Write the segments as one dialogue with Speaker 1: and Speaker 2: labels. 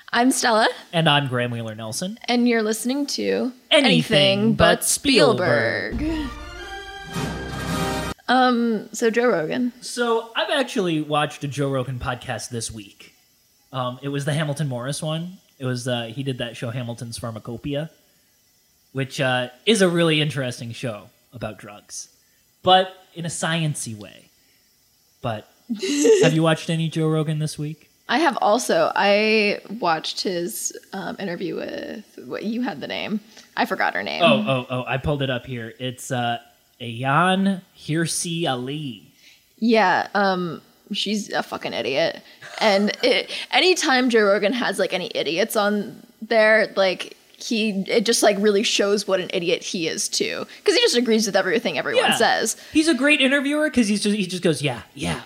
Speaker 1: I'm Stella.
Speaker 2: And I'm Graham Wheeler Nelson.
Speaker 1: And you're listening to
Speaker 2: Anything But Spielberg.
Speaker 1: So Joe Rogan.
Speaker 2: So I've actually watched a Joe Rogan podcast this week. It was the Hamilton Morris one. It was he did that show Hamilton's Pharmacopoeia, which is a really interesting show about drugs, but in a science-y way. But have you watched any Joe Rogan this week?
Speaker 1: I have also. I watched his interview with, you had the name. I forgot her name.
Speaker 2: Oh, I pulled it up here. It's Ayaan Hirsi Ali.
Speaker 1: Yeah, she's a fucking idiot. And anytime Joe Rogan has like any idiots on there, like it just like really shows what an idiot he is too, because he just agrees with everything everyone says.
Speaker 2: He's a great interviewer because he just goes yeah,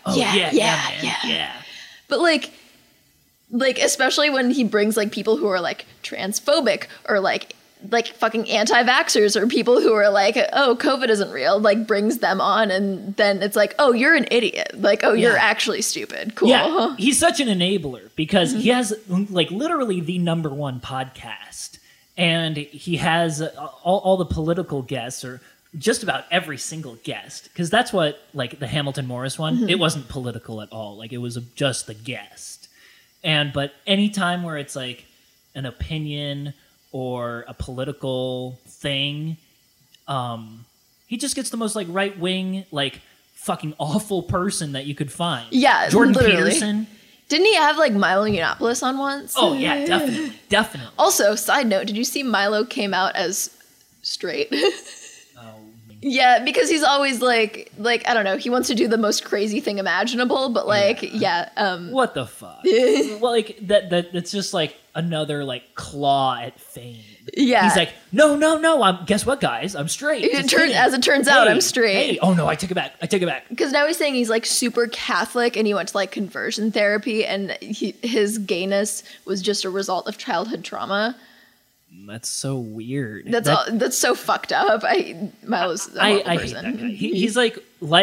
Speaker 1: but like especially when he brings like people who are like transphobic or like fucking anti-vaxxers or people who are like, oh, COVID isn't real, like brings them on, and then it's like, oh, you're an idiot, like, oh, you're actually stupid. Cool.
Speaker 2: Yeah, he's such an enabler because he has like literally the #1 podcast. And he has all the political guests, or just about every single guest, because that's what, like, the Hamilton Morris one, it wasn't political at all. Like, it was just the guest. But any time where it's, like, an opinion or a political thing, he just gets the most, like, right-wing, like, fucking awful person that you could find.
Speaker 1: Yeah,
Speaker 2: Jordan
Speaker 1: literally.
Speaker 2: Peterson.
Speaker 1: Didn't he have, like, Milo Yiannopoulos on once?
Speaker 2: Oh, yeah, definitely.
Speaker 1: Also, side note, did you see Milo came out as straight?
Speaker 2: Oh.
Speaker 1: Yeah, because he's always, like, I don't know, he wants to do the most crazy thing imaginable, but, like,
Speaker 2: What the fuck? Well, like, that's just, like, another, like, claw at fame.
Speaker 1: Yeah.
Speaker 2: He's like, no, guess what, guys? I'm straight.
Speaker 1: As it turns out, I'm straight.
Speaker 2: Hey, oh, no, I take it back.
Speaker 1: Because now he's saying he's, like, super Catholic, and he went to, like, conversion therapy, and his gayness was just a result of childhood trauma.
Speaker 2: That's so weird.
Speaker 1: That's so fucked up. Milo's a horrible
Speaker 2: I
Speaker 1: person.
Speaker 2: hate that guy. He's like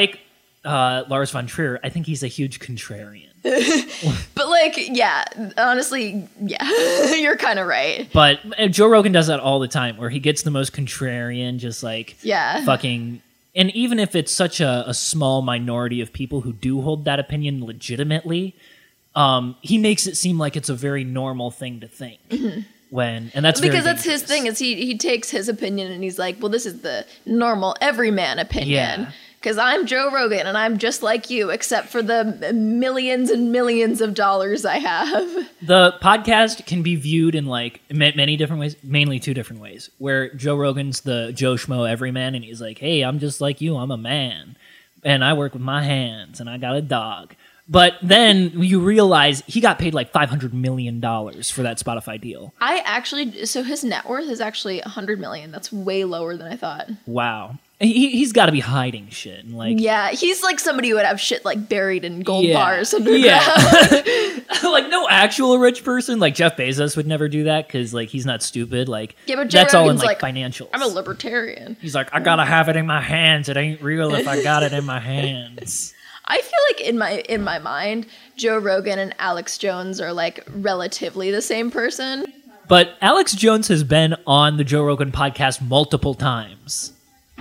Speaker 2: Lars von Trier. I think he's a huge contrarian.
Speaker 1: But like, yeah, honestly, yeah, you're kind of right.
Speaker 2: But Joe Rogan does that all the time, where he gets the most contrarian, just like fucking. And even if it's such a small minority of people who do hold that opinion legitimately, he makes it seem like it's a very normal thing to think. And that's
Speaker 1: because that's his thing, is he takes his opinion and he's like, well, this is the normal everyman opinion. Because I'm Joe Rogan and I'm just like you, except for the millions and millions of dollars I have. The
Speaker 2: podcast can be viewed in like many different ways, mainly 2 different ways, where Joe Rogan's the Joe Schmo everyman and he's like, hey, I'm just like you, I'm a man and I work with my hands and I got a dog. But then you realize he got paid like $500 million for that Spotify deal.
Speaker 1: So his net worth is actually $100 million. That's way lower than I thought.
Speaker 2: Wow. He's got to be hiding shit. And like,
Speaker 1: yeah, he's like somebody who would have shit like buried in gold bars underground.
Speaker 2: Yeah. Like no actual rich person. Like Jeff Bezos would never do that because like he's not stupid. Like
Speaker 1: but Joe
Speaker 2: that's
Speaker 1: Rogan's
Speaker 2: all in like financials.
Speaker 1: I'm a libertarian.
Speaker 2: He's like, I gotta have it in my hands. It ain't real if I got it in my hands.
Speaker 1: I feel like in my mind, Joe Rogan and Alex Jones are like relatively the same person.
Speaker 2: But Alex Jones has been on the Joe Rogan podcast multiple times.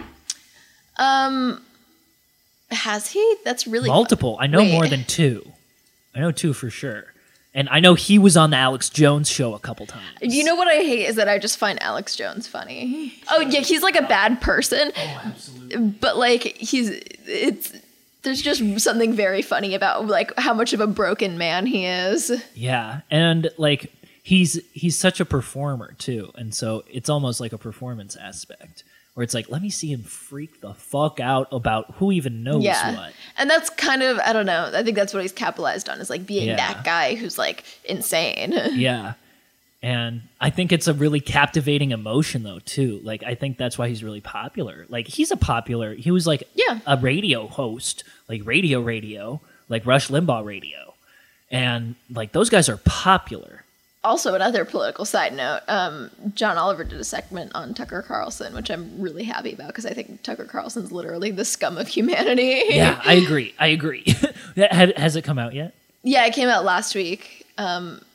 Speaker 1: Has he? That's really
Speaker 2: multiple. I know more than 2. I know 2 for sure. And I know he was on the Alex Jones show a couple times. You
Speaker 1: know what I hate is that I just find Alex Jones funny. Oh yeah, he's like a bad person.
Speaker 2: Oh, absolutely.
Speaker 1: But like there's just something very funny about like how much of a broken man he is.
Speaker 2: Yeah, and like he's such a performer too, and so it's almost like a performance aspect where it's like, let me see him freak the fuck out about who even knows what.
Speaker 1: And that's kind of, I don't know, I think that's what he's capitalized on, is like being that guy who's like insane.
Speaker 2: Yeah. And I think it's a really captivating emotion, though, too. Like, I think that's why he's really popular. Like, he was like a radio host, like radio, like Rush Limbaugh radio. And, like, those guys are popular.
Speaker 1: Also, another political side note, John Oliver did a segment on Tucker Carlson, which I'm really happy about because I think Tucker Carlson's literally the scum of humanity.
Speaker 2: Yeah, I agree. Has it come out yet?
Speaker 1: Yeah, it came out last week.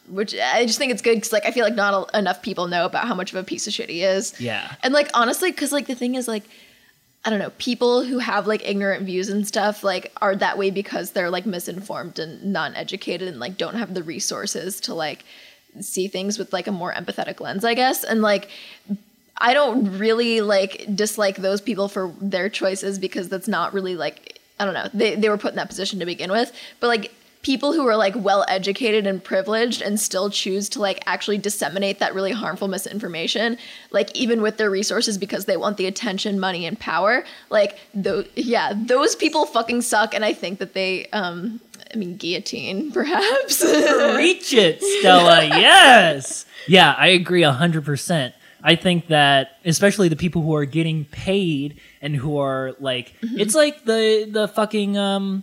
Speaker 1: which I just think it's good because like I feel like not enough people know about how much of a piece of shit he is.
Speaker 2: Yeah.
Speaker 1: And like honestly, because like the thing is like, I don't know, people who have like ignorant views and stuff like are that way because they're like misinformed and non-educated and like don't have the resources to like see things with like a more empathetic lens, I guess. And like I don't really like dislike those people for their choices because that's not really like, I don't know, they were put in that position to begin with. But like people who are like well educated and privileged and still choose to like actually disseminate that really harmful misinformation, like even with their resources because they want the attention, money, and power, like those people fucking suck. And I think that they guillotine perhaps.
Speaker 2: Reach it, Stella. Yes. Yeah, I agree 100%. I think that especially the people who are getting paid and who are like, it's like the fucking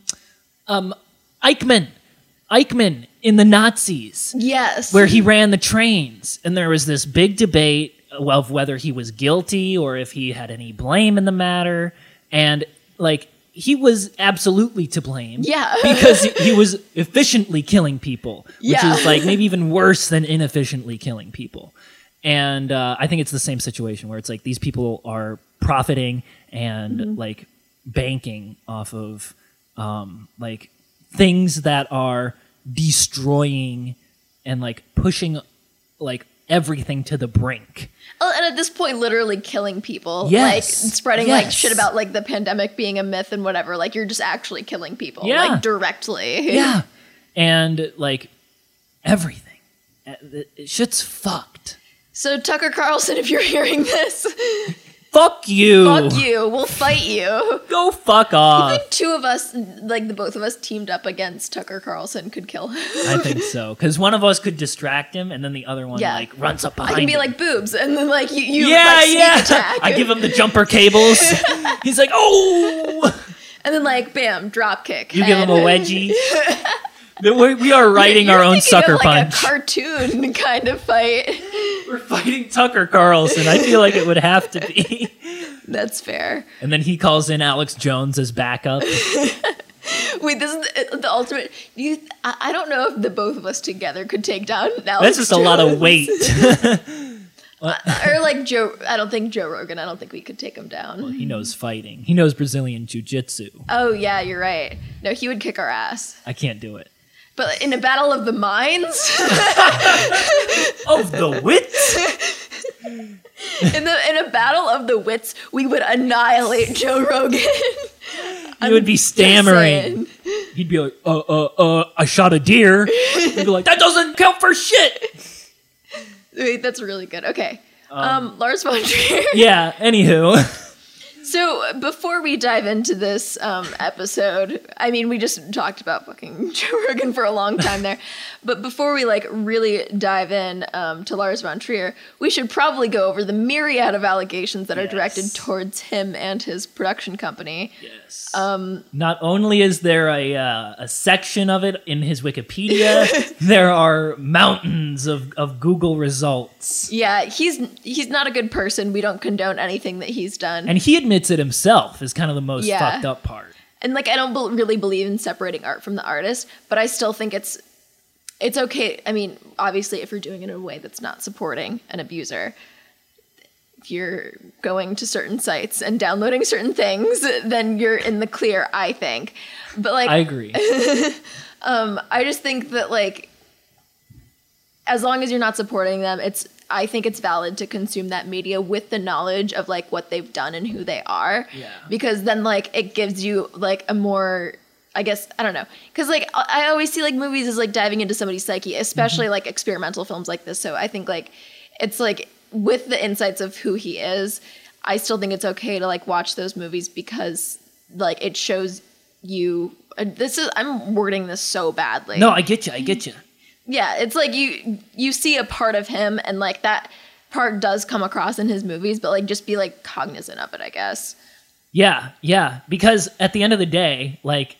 Speaker 2: Eichmann in the Nazis.
Speaker 1: Yes.
Speaker 2: Where he ran the trains. And there was this big debate of whether he was guilty or if he had any blame in the matter. And like, he was absolutely to blame.
Speaker 1: Yeah.
Speaker 2: Because he was efficiently killing people, which
Speaker 1: Yeah.
Speaker 2: is like maybe even worse than inefficiently killing people. And I think it's the same situation where it's like these people are profiting and like banking off of like things that are destroying and like pushing like everything to the brink.
Speaker 1: Oh, and at this point, literally killing people.
Speaker 2: Yes.
Speaker 1: Like spreading
Speaker 2: Yes.
Speaker 1: like shit about like the pandemic being a myth and whatever. Like you're just actually killing people.
Speaker 2: Yeah.
Speaker 1: Like directly.
Speaker 2: Yeah. And like everything. Shit's fucked.
Speaker 1: So Tucker Carlson, if you're hearing this,
Speaker 2: Fuck you.
Speaker 1: fuck you. We'll fight you.
Speaker 2: Go fuck
Speaker 1: I
Speaker 2: off.
Speaker 1: think two of us, like the both of us teamed up against Tucker Carlson could kill him.
Speaker 2: I think so. Because one of us could distract him and then the other one
Speaker 1: Yeah.
Speaker 2: like runs up
Speaker 1: I
Speaker 2: behind
Speaker 1: can be
Speaker 2: him.
Speaker 1: like boobs, and then like you
Speaker 2: yeah,
Speaker 1: like, sneak
Speaker 2: yeah.
Speaker 1: attack.
Speaker 2: I give him the jumper cables. He's like, oh.
Speaker 1: And then like bam, drop kick.
Speaker 2: You give him a
Speaker 1: head.
Speaker 2: wedgie. We are writing
Speaker 1: You're
Speaker 2: our own
Speaker 1: thinking
Speaker 2: sucker
Speaker 1: of, like,
Speaker 2: punch.
Speaker 1: a cartoon kind of fight.
Speaker 2: We're fighting Tucker Carlson. I feel like it would have to be.
Speaker 1: That's fair.
Speaker 2: And then he calls in Alex Jones as backup.
Speaker 1: Wait, this is the ultimate. I don't know if the both of us together could take down Alex
Speaker 2: That's just a lot of
Speaker 1: Jones.
Speaker 2: weight.
Speaker 1: Or like Joe. I don't think Joe Rogan. I don't think we could take him down.
Speaker 2: He knows fighting. He knows Brazilian jiu-jitsu.
Speaker 1: Oh yeah, you're right. No, he would kick our ass.
Speaker 2: I can't do it.
Speaker 1: But in a battle of the minds,
Speaker 2: Of the wits?
Speaker 1: in a battle of the wits, we would annihilate Joe Rogan.
Speaker 2: He would be stammering. He'd be like, I shot a deer. He'd be like, that doesn't count for shit.
Speaker 1: Wait, that's really good. Okay. Lars von Trier.
Speaker 2: Yeah, anywho.
Speaker 1: So before we dive into this episode, I mean, we just talked about fucking Joe Rogan for a long time there. But before we like really dive in to Lars von Trier, we should probably go over the myriad of allegations that are directed towards him and his production company.
Speaker 2: Yes. Not only is there a section of it in his Wikipedia, there are mountains of Google results.
Speaker 1: Yeah, he's not a good person. We don't condone anything that he's done.
Speaker 2: And he admits it himself is kind of the most
Speaker 1: Yeah.
Speaker 2: fucked up part.
Speaker 1: And like I don't really believe in separating art from the artist, but I still think it's okay. I mean, obviously if you're doing it in a way that's not supporting an abuser, if you're going to certain sites and downloading certain things, then you're in the clear, I think. But like
Speaker 2: I agree.
Speaker 1: I just think that like as long as you're not supporting them, I think it's valid to consume that media with the knowledge of like what they've done and who they are.
Speaker 2: Yeah.
Speaker 1: Because then like it gives you like a more, I guess, I don't know. Because like I always see like movies as like diving into somebody's psyche, especially like experimental films like this. So I think like it's like with the insights of who he is, I still think it's okay to like watch those movies because like it shows you. I'm wording this so badly.
Speaker 2: No, I get you.
Speaker 1: Yeah, it's like you see a part of him and like that part does come across in his movies, but like just be like cognizant of it, I guess.
Speaker 2: Yeah. Because at the end of the day, like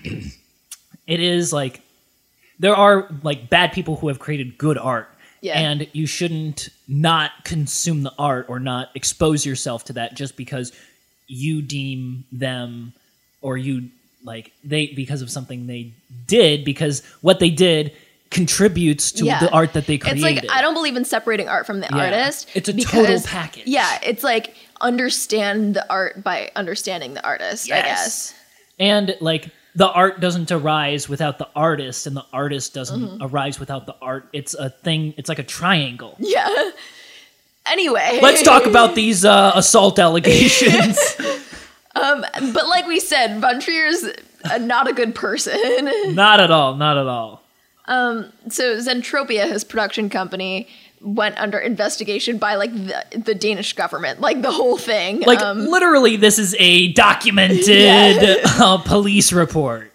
Speaker 2: it is like there are like bad people who have created good art.
Speaker 1: Yeah.
Speaker 2: And you shouldn't not consume the art or not expose yourself to that just because you deem them or you like they because of something they did, because what they did contributes to the art that they created.
Speaker 1: It's like, I don't believe in separating art from the artist.
Speaker 2: It's a total package.
Speaker 1: Yeah, it's like understand the art by understanding the artist, I guess.
Speaker 2: And like the art doesn't arise without the artist, and the artist doesn't arise without the art. It's a thing, it's like a triangle.
Speaker 1: Yeah. Anyway.
Speaker 2: Let's talk about these assault allegations.
Speaker 1: But like we said, Von Trier's not a good person.
Speaker 2: Not at all, not at all.
Speaker 1: So Zentropia, his production company, went under investigation by like the Danish government, like the whole thing.
Speaker 2: Like literally, this is a documented police report.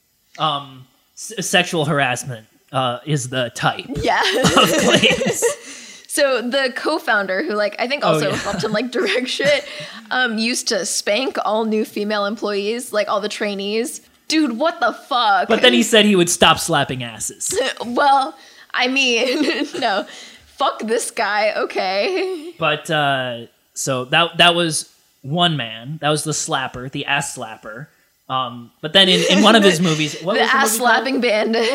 Speaker 2: Sexual harassment is the type of claims.
Speaker 1: So the co-founder, who like I think also helped him like direct shit, used to spank all new female employees, like all the trainees. Dude, what the fuck?
Speaker 2: But then he said he would stop slapping asses.
Speaker 1: Well, I mean, no. Fuck this guy, okay.
Speaker 2: But so that was one man. That was the slapper, the ass slapper. But then in one of his movies, what
Speaker 1: the
Speaker 2: was the
Speaker 1: ass slapping bandit.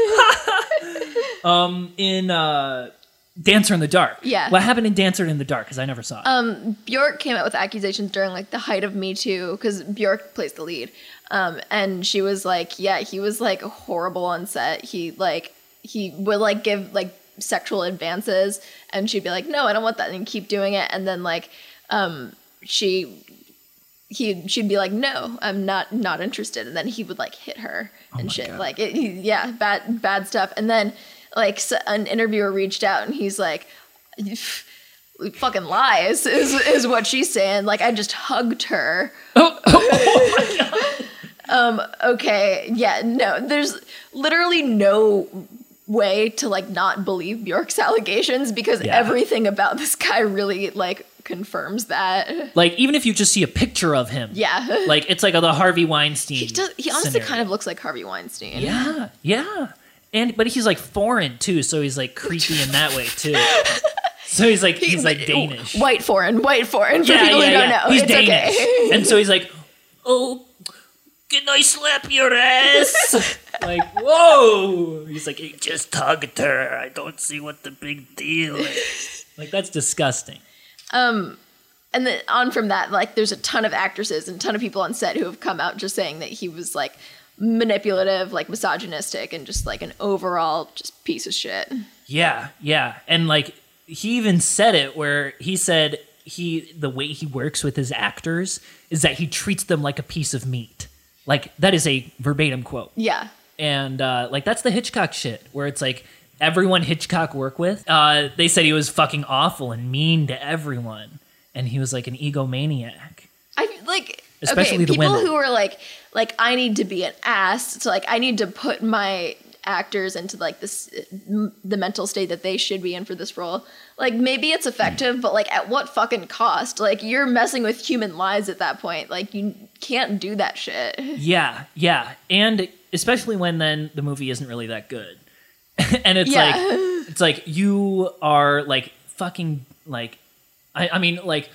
Speaker 2: In Dancer in the Dark.
Speaker 1: Yeah.
Speaker 2: What happened in Dancer in the Dark? Because I never saw it.
Speaker 1: Bjork came out with accusations during like the height of Me Too, because Bjork plays the lead. And she was like, yeah, he was like horrible on set. He would like give like sexual advances, and she'd be like, no, I don't want that, and keep doing it. And then like she'd be like, no, I'm not interested, and then he would like hit her and shit. God. Like bad stuff. And then like an interviewer reached out, and he's like, fucking lies is what she's saying. Like, I just hugged her. Oh my God. Okay, yeah, no, there's literally no way to like not believe Bjork's allegations, because everything about this guy really like confirms that.
Speaker 2: Like, even if you just see a picture of him, like it's like the Harvey Weinstein.
Speaker 1: He honestly kind of looks like Harvey Weinstein.
Speaker 2: Yeah, but he's like foreign too, so he's like creepy in that way too. So he's like Danish,
Speaker 1: white foreign for people who don't know.
Speaker 2: He's
Speaker 1: it's
Speaker 2: Danish,
Speaker 1: okay.
Speaker 2: And so he's like, oh, can I slap your ass? Like, whoa! He's like, he just hugged her. I don't see what the big deal is. Like, that's disgusting.
Speaker 1: And then on from that, like, there's a ton of actresses and a ton of people on set who have come out just saying that he was like manipulative, like misogynistic, and just like an overall just piece of shit. Yeah,
Speaker 2: and like he even said it, where he said the way he works with his actors is that he treats them like a piece of meat. Like, that is a verbatim quote.
Speaker 1: Yeah.
Speaker 2: And, like, that's the Hitchcock shit, where it's like, everyone Hitchcock worked with, they said he was fucking awful and mean to everyone. And he was, like, an egomaniac. Especially the
Speaker 1: people
Speaker 2: women.
Speaker 1: Who are, like, I need to be an ass, so, like, I need to put my actors into, like, the mental state that they should be in for this role. Like, maybe it's effective, but, like, at what fucking cost? Like, you're messing with human lives at that point. Like, you can't do that shit. Yeah.
Speaker 2: And especially when then the movie isn't really that good. And it's like you are, like, fucking, like, I mean, like,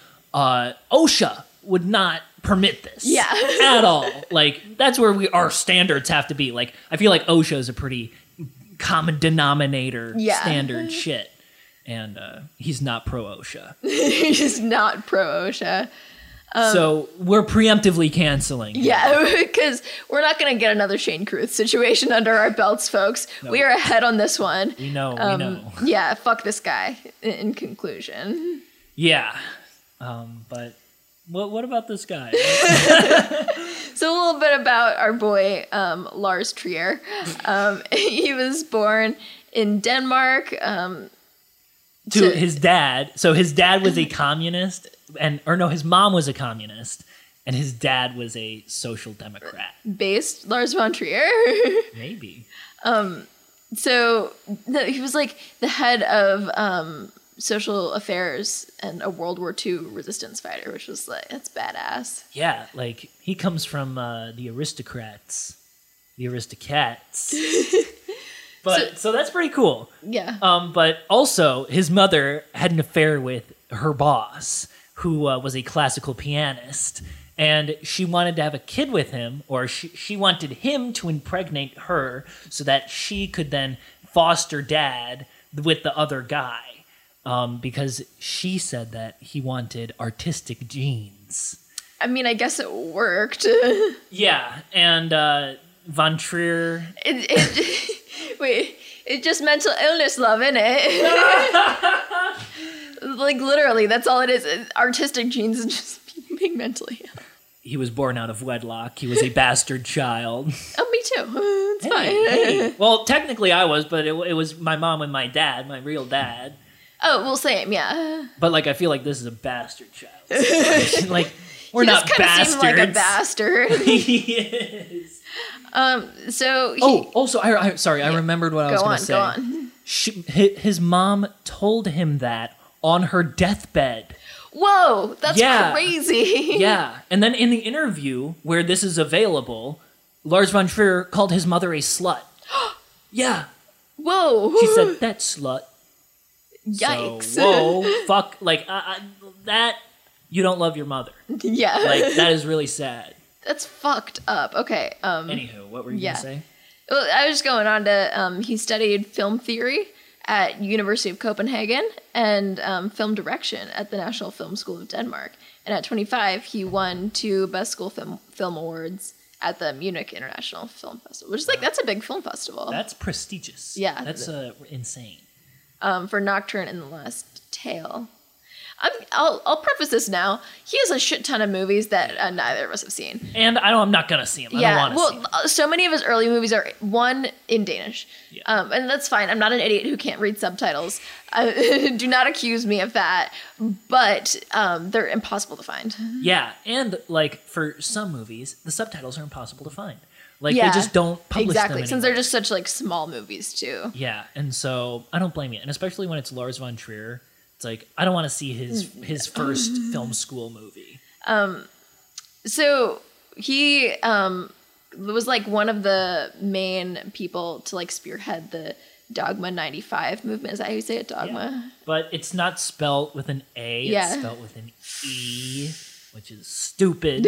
Speaker 2: OSHA would not permit this at all. Like, that's where our standards have to be. Like, I feel like OSHA is a pretty common denominator standard shit. And he's not pro OSHA.
Speaker 1: He's not pro OSHA.
Speaker 2: So we're preemptively canceling.
Speaker 1: Yeah, because we're not going to get another Shane Carruth situation under our belts, folks. Nope. We are ahead on this one.
Speaker 2: We know.
Speaker 1: Yeah, fuck this guy, in conclusion.
Speaker 2: Yeah. But what about this guy?
Speaker 1: So a little bit about our boy, Lars Trier. He was born in Denmark.
Speaker 2: To his dad. So his dad was a communist, his mom was a communist, and his dad was a social democrat.
Speaker 1: Based Lars von Trier?
Speaker 2: Maybe.
Speaker 1: So he was like the head of social affairs and a World War II resistance fighter, which was like, that's badass.
Speaker 2: Yeah, like he comes from the aristocrats. But so that's pretty cool.
Speaker 1: Yeah.
Speaker 2: But also, his mother had an affair with her boss, who was a classical pianist, and she wanted to have a kid with him, or she wanted him to impregnate her so that she could then foster dad with the other guy, because she said that he wanted artistic genes.
Speaker 1: I mean, I guess it worked.
Speaker 2: Yeah, and Von Trier...
Speaker 1: Wait, it's just mental illness, love, innit? Like, literally, that's all it is. Artistic genes and just being mentally ill.
Speaker 2: He was born out of wedlock. He was a bastard child.
Speaker 1: Oh, me too. It's fine.
Speaker 2: Hey. Well, technically I was, but it was my mom and my dad, my real dad.
Speaker 1: Oh, well, same, yeah.
Speaker 2: But, like, I feel like this is a bastard child. Like, we're not bastards.
Speaker 1: Seemed like a bastard.
Speaker 2: He is.
Speaker 1: So he...
Speaker 2: Also, I remembered what I was going to say.
Speaker 1: Go on.
Speaker 2: His mom told him that on her deathbed.
Speaker 1: Whoa, that's crazy.
Speaker 2: Yeah, and then in the interview where this is available, Lars von Trier called his mother a slut. Yeah.
Speaker 1: Whoa.
Speaker 2: She said, that slut.
Speaker 1: Yikes.
Speaker 2: So, whoa, fuck, like, that, you don't love your mother.
Speaker 1: Yeah.
Speaker 2: Like, that is really sad.
Speaker 1: That's fucked up. Okay.
Speaker 2: Anywho, what were you going to say?
Speaker 1: Well, I was just going on to, he studied film theory at University of Copenhagen and film direction at the National Film School of Denmark. And at 25, he won 2 Best School Film Awards at the Munich International Film Festival, which is like, that's a big film festival.
Speaker 2: That's prestigious.
Speaker 1: Yeah.
Speaker 2: That's insane.
Speaker 1: For Nocturne and The Last Tale. I'll preface this now. He has a shit ton of movies that neither of us have seen.
Speaker 2: And I'm not going to see them. I don't want to see them.
Speaker 1: So many of his early movies are, one, in Danish. Yeah. And that's fine. I'm not an idiot who can't read subtitles. Do not accuse me of that. But they're impossible to find.
Speaker 2: Yeah, and like for some movies, the subtitles are impossible to find. Like they just don't publish them anymore.
Speaker 1: Since they're just such like small movies too.
Speaker 2: Yeah, and so I don't blame you. And especially when it's Lars von Trier. It's like, I don't want to see his first film school movie.
Speaker 1: So he was like one of the main people to like spearhead the Dogma 95 movement. Is that how you say it, Dogma?
Speaker 2: Yeah. But it's not spelled with an A.
Speaker 1: Yeah.
Speaker 2: It's spelled with an E, which is stupid.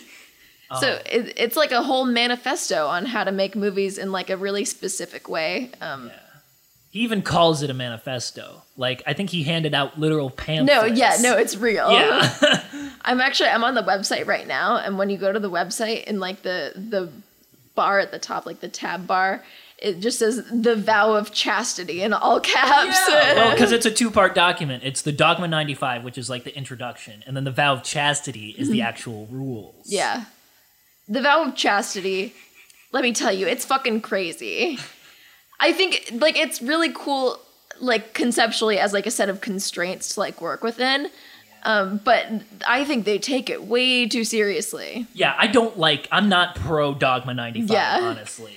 Speaker 1: So it's like a whole manifesto on how to make movies in like a really specific way.
Speaker 2: Yeah. He even calls it a manifesto. Like, I think he handed out literal pamphlets.
Speaker 1: No, it's real.
Speaker 2: Yeah.
Speaker 1: I'm on the website right now, and when you go to the website, in like the bar at the top, like the tab bar, it just says the vow of chastity in all caps.
Speaker 2: Yeah. Well, because it's a 2-part document. It's the Dogma 95, which is like the introduction, and then the vow of chastity is the actual rules.
Speaker 1: Yeah. The vow of chastity, let me tell you, it's fucking crazy. I think like it's really cool, like conceptually as like a set of constraints to like work within, but I think they take it way too seriously.
Speaker 2: Yeah, I'm not pro Dogma 95, honestly.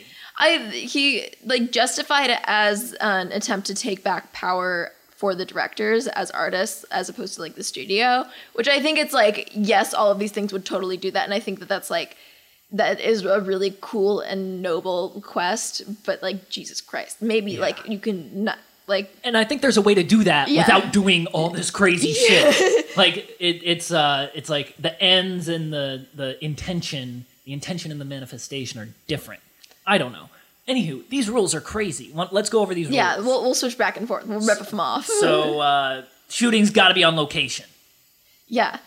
Speaker 1: He like justified it as an attempt to take back power for the directors as artists as opposed to like the studio, which I think it's like, yes, all of these things would totally do that, and I think that is a really cool and noble quest, but like Jesus Christ, maybe like you can not like. And
Speaker 2: I think there's a way to do that without doing all this crazy shit. Like it's like the ends and the intention and the manifestation are different. I don't know. Anywho, these rules are crazy. Let's go over these rules.
Speaker 1: Yeah, we'll switch back and forth. We'll rip them off.
Speaker 2: So shooting's got to be on location.
Speaker 1: Yeah.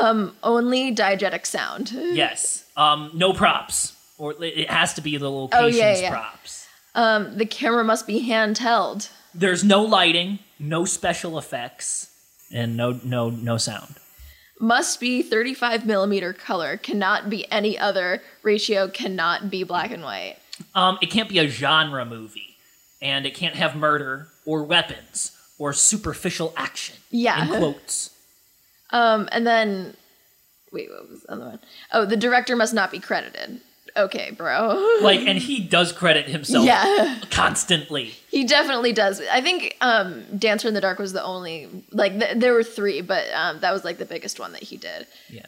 Speaker 1: Only diegetic sound.
Speaker 2: Yes. No props. Or it has to be the location's props.
Speaker 1: The camera must be handheld.
Speaker 2: There's no lighting, no special effects, and no sound.
Speaker 1: Must be 35 millimeter color. Cannot be any other. Ratio cannot be black and white.
Speaker 2: It can't be a genre movie. And it can't have murder or weapons or superficial action.
Speaker 1: Yeah.
Speaker 2: In quotes.
Speaker 1: And then, wait, what was the other one? Oh, the director must not be credited. Okay, bro.
Speaker 2: Like, and he does credit himself constantly.
Speaker 1: He definitely does. I think Dancer in the Dark was the only, like, there were 3, but that was, like, the biggest one that he did.
Speaker 2: Yeah.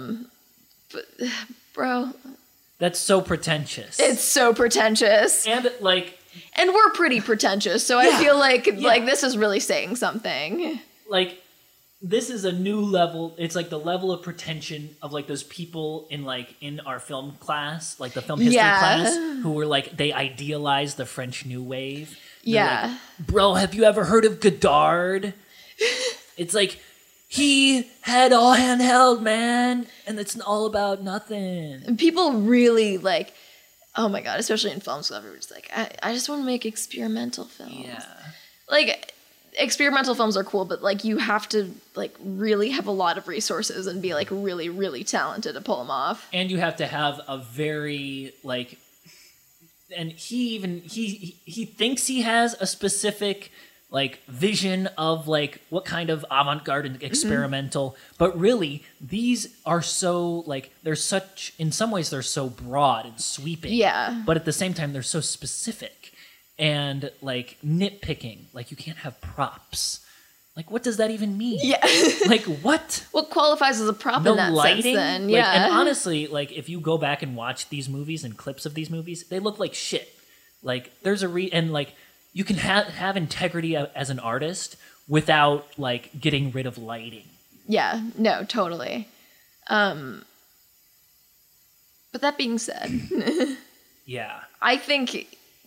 Speaker 1: But, bro.
Speaker 2: That's so pretentious.
Speaker 1: It's so pretentious.
Speaker 2: And, like...
Speaker 1: And we're pretty pretentious, so I feel like this is really saying something.
Speaker 2: Like... this is a new level. It's like the level of pretension of like those people in our film class, like the film history class, who were like, they idealized the French New Wave. They're like, bro, have you ever heard of Godard? It's like, he had all handheld, man, and it's all about nothing.
Speaker 1: People really like, oh my god, especially in film school, everybody's like, I just want to make experimental films.
Speaker 2: Yeah.
Speaker 1: Like, experimental films are cool, but like you have to like really have a lot of resources and be like really, really talented to pull them off.
Speaker 2: And you have to have a very like, and he thinks he has a specific like vision of like what kind of avant-garde and experimental, but really these are so like, they're such, in some ways they're so broad and sweeping.
Speaker 1: Yeah.
Speaker 2: But at the same time they're so specific and like nitpicking. Like you can't have props. Like what does that even mean?
Speaker 1: Yeah.
Speaker 2: Like what?
Speaker 1: What qualifies as a prop
Speaker 2: No
Speaker 1: in that
Speaker 2: lighting?
Speaker 1: sense then?
Speaker 2: Like,
Speaker 1: Yeah.
Speaker 2: and honestly, like if you go back and watch these movies and clips of these movies, they look like shit. Like there's and like you can have integrity as an artist without like getting rid of lighting.
Speaker 1: Yeah, no, totally. But that being said,
Speaker 2: Yeah.
Speaker 1: I think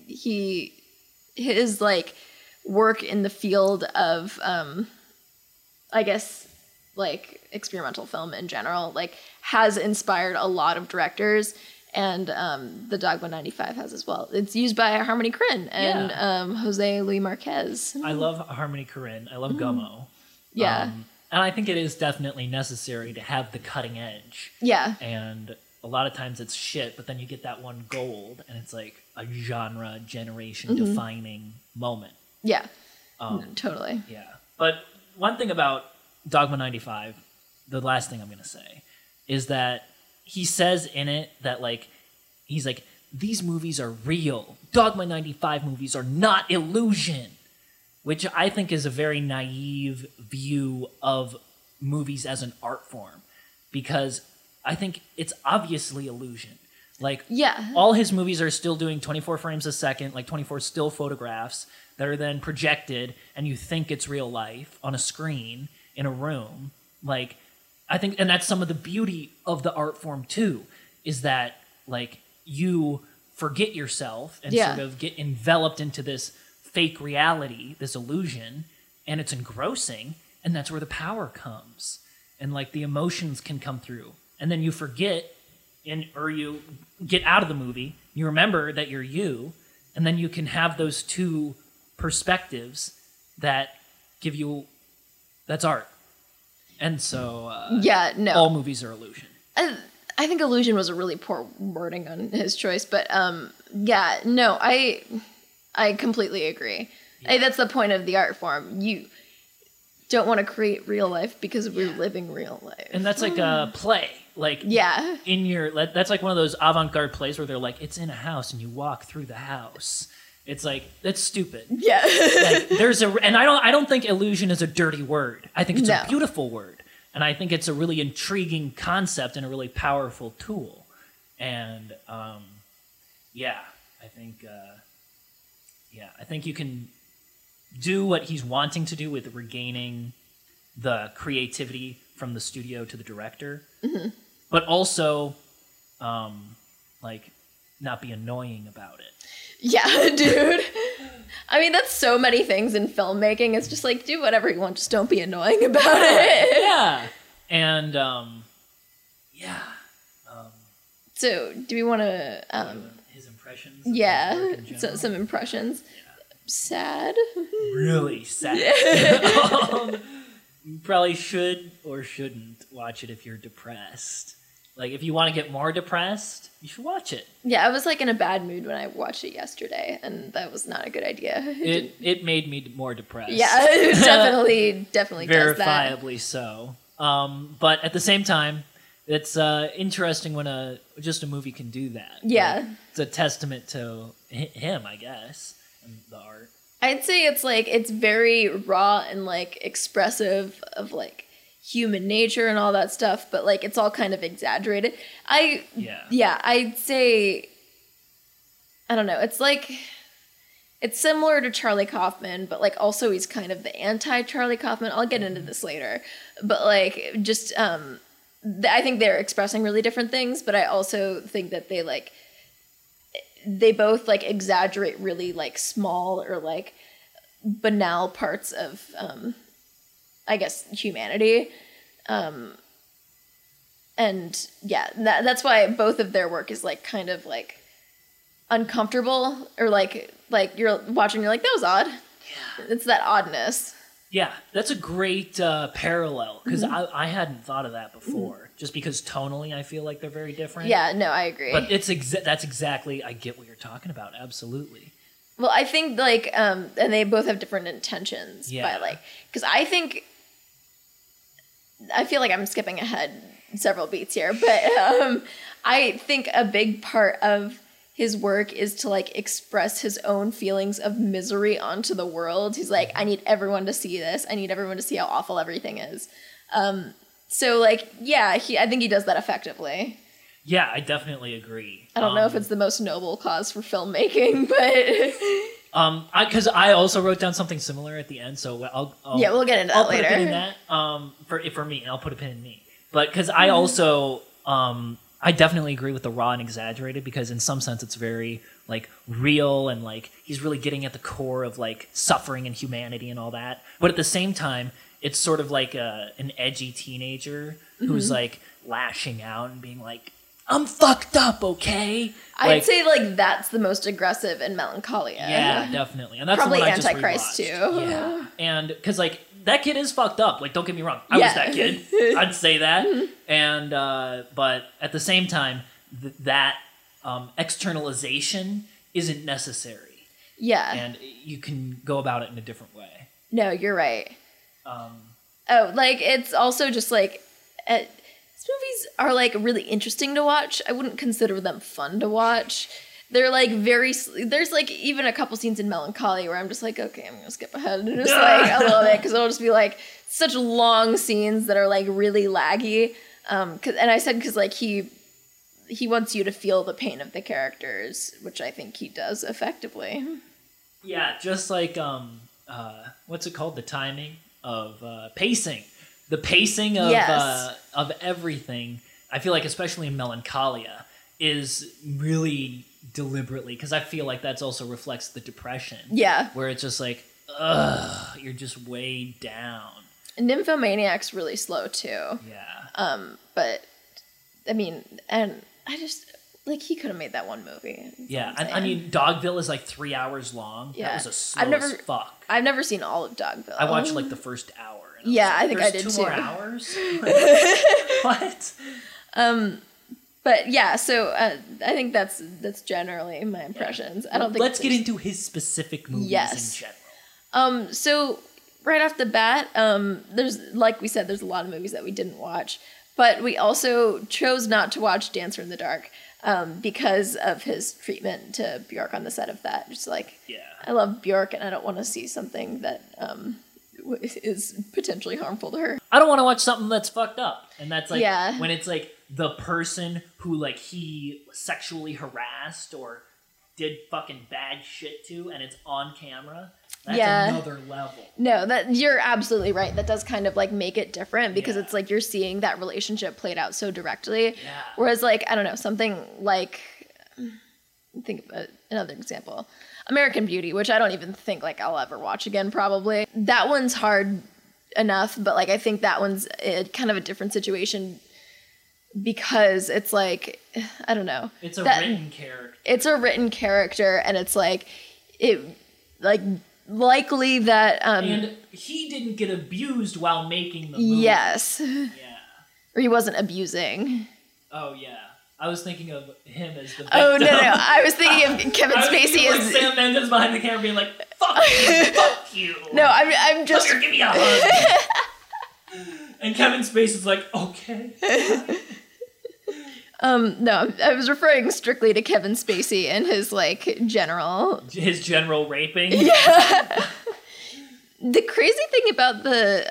Speaker 1: his like work in the field of I guess like experimental film in general like has inspired a lot of directors, and the Dogma 95 has as well. It's used by Harmony Korine and Jose Luis Marquez.
Speaker 2: I love Harmony Korine. I love Gummo.
Speaker 1: Yeah.
Speaker 2: And I think it is definitely necessary to have the cutting edge.
Speaker 1: Yeah.
Speaker 2: And a lot of times it's shit, but then you get that one gold, and it's like a genre generation defining moment.
Speaker 1: Yeah. Totally.
Speaker 2: Yeah. But one thing about Dogma 95, the last thing I'm going to say, is that he says in it that, like, he's like, these movies are real. Dogma 95 movies are not illusion, which I think is a very naive view of movies as an art form, because I think it's obviously illusion. Like, all his movies are still doing 24 frames a second, like 24 still photographs that are then projected, and you think it's real life on a screen in a room. Like, I think, and that's some of the beauty of the art form too, is that like you forget yourself and sort of get enveloped into this fake reality, this illusion, and it's engrossing, and that's where the power comes, and like the emotions can come through, and then you forget, or you get out of the movie, you remember that you're you, and then you can have those two perspectives that give you, that's art. And so, all movies are illusion.
Speaker 1: I think illusion was a really poor wording on his choice, but I completely agree.
Speaker 2: Yeah.
Speaker 1: That's the point of the art form. You don't want to create real life because we're living real life.
Speaker 2: And that's like a play. Like, that's like one of those avant-garde plays where they're like, it's in a house and you walk through the house. It's like, that's stupid.
Speaker 1: Yeah.
Speaker 2: Like, and I don't think illusion is a dirty word. I think it's a beautiful word. And I think it's a really intriguing concept and a really powerful tool. And, I think you can do what he's wanting to do with regaining the creativity from the studio to the director, but also, not be annoying about it.
Speaker 1: Yeah, dude. I mean, that's so many things in filmmaking. It's just like, do whatever you want, just don't be annoying about it.
Speaker 2: Yeah. And,
Speaker 1: so, do we want to...
Speaker 2: his impressions?
Speaker 1: Yeah, some impressions. Yeah. Sad.
Speaker 2: Really sad. You probably should or shouldn't watch it if you're depressed. Like, if you want to get more depressed, you should watch it.
Speaker 1: Yeah, I was like in a bad mood when I watched it yesterday, and that was not a good idea.
Speaker 2: It made me more depressed.
Speaker 1: Yeah, it definitely does that.
Speaker 2: Verifiably so. But at the same time, it's interesting when just a movie can do that.
Speaker 1: Yeah.
Speaker 2: Like, it's a testament to him, I guess, and the art.
Speaker 1: I'd say it's very raw and like expressive of like human nature and all that stuff, but like it's all kind of exaggerated. I'd say, I don't know, it's it's similar to Charlie Kaufman, but like also he's kind of the anti-Charlie Kaufman. I'll get into this later, but like just I think they're expressing really different things, but I also think that they both like exaggerate really like small or like banal parts of I guess humanity. And yeah, that's why both of their work is like kind of like uncomfortable, or like you're watching, you're like, that was odd. Yeah. It's that oddness.
Speaker 2: Yeah, that's a great parallel, because I hadn't thought of that before, just because tonally I feel like they're very different.
Speaker 1: Yeah, no, I agree.
Speaker 2: But that's exactly, I get what you're talking about, absolutely.
Speaker 1: Well, I think like, and they both have different intentions.
Speaker 2: Yeah.
Speaker 1: By like, because I feel like I'm skipping ahead several beats here, but I think a big part of his work is to like express his own feelings of misery onto the world. He's like, I need everyone to see this. I need everyone to see how awful everything is. So like, yeah, I think he does that effectively.
Speaker 2: Yeah, I definitely agree.
Speaker 1: I don't know if it's the most noble cause for filmmaking, but
Speaker 2: because I also wrote down something similar at the end, so I'll
Speaker 1: yeah, we'll get into that later.
Speaker 2: I'll put a pin in that for me, and I'll put a pin in me. But because I also I definitely agree with the raw and exaggerated, because in some sense it's very like real, and like he's really getting at the core of like suffering and humanity and all that. But at the same time, it's sort of like an edgy teenager who's like lashing out and being like, I'm fucked up, okay?
Speaker 1: I'd say like that's the most aggressive in Melancholia.
Speaker 2: Yeah, definitely. And that's
Speaker 1: probably
Speaker 2: the one
Speaker 1: Antichrist
Speaker 2: I just rewatched.
Speaker 1: too.
Speaker 2: Yeah, and because like that kid is fucked up. Like, don't get me wrong, I was that kid. I'd say that. And but at the same time, that externalization isn't necessary.
Speaker 1: Yeah,
Speaker 2: and you can go about it in a different way.
Speaker 1: No, you're right. Like it's also just like. These movies are like really interesting to watch. I wouldn't consider them fun to watch. They're like there's like even a couple scenes in Melancholy where I'm just like, okay, I'm gonna skip ahead and just like a little bit, because it'll just be like such long scenes that are like really laggy. And I said because like he wants you to feel the pain of the characters, which I think he does effectively. Yeah,
Speaker 2: just like what's it called? The timing of pacing. The pacing of everything, I feel like, especially in Melancholia, is really deliberately, because I feel like that's also reflects the depression. Yeah. Where it's just like, ugh, you're just weighed down.
Speaker 1: Nymphomaniac's really slow too.
Speaker 2: Yeah.
Speaker 1: But I mean, and I just like he could have made that one movie.
Speaker 2: Yeah, I mean, Dogville is like 3 hours long. Yeah. That was a slow as fuck.
Speaker 1: I've never seen all of Dogville.
Speaker 2: I watched like the first hour.
Speaker 1: Yeah, like, I think I did too.
Speaker 2: 2 more hours? What?
Speaker 1: But yeah, so I think that's generally my impressions. Yeah. I don't think.
Speaker 2: Let's get into his specific movies in
Speaker 1: general. So right off the bat, there's, like we said, there's a lot of movies that we didn't watch, but we also chose not to watch Dancer in the Dark because of his treatment to Bjork on the set of that. Just like, I love Bjork, and I don't want to see something that is potentially harmful to her.
Speaker 2: I don't want to watch something that's fucked up, and that's like when it's like the person who like he sexually harassed or did fucking bad shit to, and it's on camera. That's another level. No,
Speaker 1: that you're absolutely right. That does kind of like make it different, because it's like you're seeing that relationship played out so directly. Yeah. Whereas like, I don't know, something like, think of another example. American Beauty, which I don't even think like I'll ever watch again probably. That one's hard enough, but like I think that one's kind of a different situation, because it's like, I don't know.
Speaker 2: It's a written character.
Speaker 1: It's a written character, and it's like, it like likely that
Speaker 2: and he didn't get abused while making the movie.
Speaker 1: Yes. Yeah. Or he wasn't abusing.
Speaker 2: Oh yeah. I was thinking of him as the victim.
Speaker 1: Oh, no. I was thinking of Kevin Spacey as...
Speaker 2: like Sam Mendes behind the camera being like, fuck you, fuck you.
Speaker 1: No, I'm just...
Speaker 2: Come here, give me a hug. And Kevin Spacey's like, okay.
Speaker 1: No, I was referring strictly to Kevin Spacey and his, like, general...
Speaker 2: His general raping?
Speaker 1: Yeah. The crazy thing about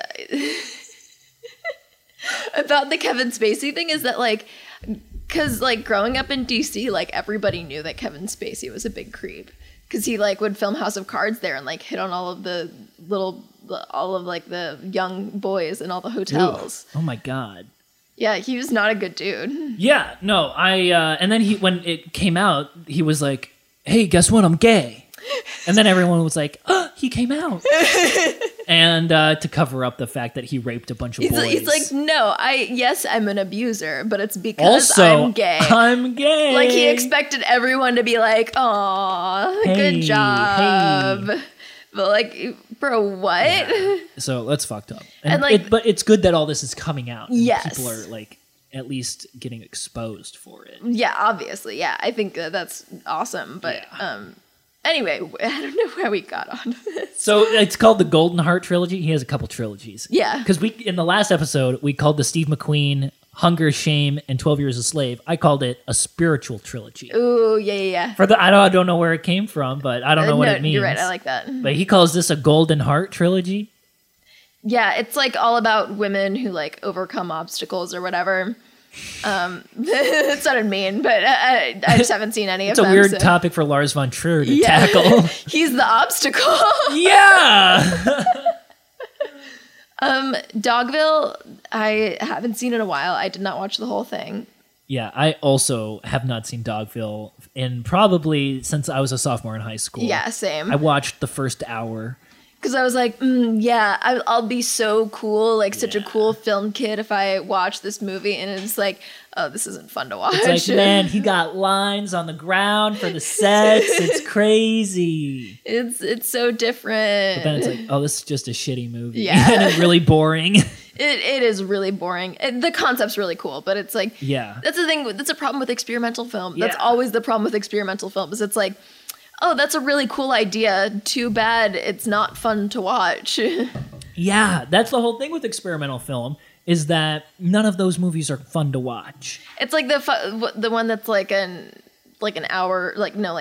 Speaker 1: the Kevin Spacey thing is that, like... Because, like, growing up in D.C., like, everybody knew that Kevin Spacey was a big creep. because he like would film House of Cards there and like hit on all of the like the young boys in all the hotels.
Speaker 2: Ooh. Oh my God.
Speaker 1: Yeah, he was not a good dude.
Speaker 2: Yeah, no, and then when it came out, he was like, "Hey, guess what? I'm gay." And then everyone was like, "Oh, he came out." And to cover up the fact that he raped a bunch of boys.
Speaker 1: He's like, "No, yes, I'm an abuser, but it's because
Speaker 2: also,
Speaker 1: I'm gay."
Speaker 2: I'm gay.
Speaker 1: Like he expected everyone to be like, "Aw, good job."
Speaker 2: Hey.
Speaker 1: But like, bro, what?
Speaker 2: Yeah. So that's fucked up.
Speaker 1: And like,
Speaker 2: but it's good that all this is coming out. And
Speaker 1: yes.
Speaker 2: people are like at least getting exposed for it.
Speaker 1: Yeah, obviously. Yeah, I think that's awesome. But anyway, I don't know where we got on this.
Speaker 2: So it's called the Golden Heart trilogy. He has a couple trilogies.
Speaker 1: Yeah, because
Speaker 2: in the last episode we called the Steve McQueen Hunger, Shame, and 12 Years a Slave. I called it a spiritual trilogy.
Speaker 1: Ooh, yeah.
Speaker 2: I don't know where it came from, but I don't know what it means.
Speaker 1: You're right. I like that.
Speaker 2: But he calls this a Golden Heart trilogy.
Speaker 1: Yeah, it's like all about women who like overcome obstacles or whatever. It sounded mean, but I just haven't seen any of them.
Speaker 2: It's a weird topic for Lars von Trier to tackle.
Speaker 1: He's the obstacle.
Speaker 2: Yeah.
Speaker 1: Dogville, I haven't seen in a while. I did not watch the whole thing.
Speaker 2: Yeah, I also have not seen Dogville probably since I was a sophomore in high school.
Speaker 1: Yeah, same.
Speaker 2: I watched the first hour.
Speaker 1: Because I was like, I'll be so cool, like such a cool film kid if I watch this movie. And it's like, oh, this isn't fun to watch.
Speaker 2: It's like, man, he got lines on the ground for the sets. It's crazy.
Speaker 1: It's so different.
Speaker 2: But then it's like, oh, this is just a shitty movie.
Speaker 1: Yeah.
Speaker 2: And it's really boring.
Speaker 1: It is really boring. The concept's really cool, but it's like, that's the thing. That's a problem with experimental film. That's always the problem with experimental film is it's like, oh, that's a really cool idea. Too bad it's not fun to watch.
Speaker 2: Yeah, that's the whole thing with experimental film is that none of those movies are fun to watch.
Speaker 1: It's like the one that's like an hour,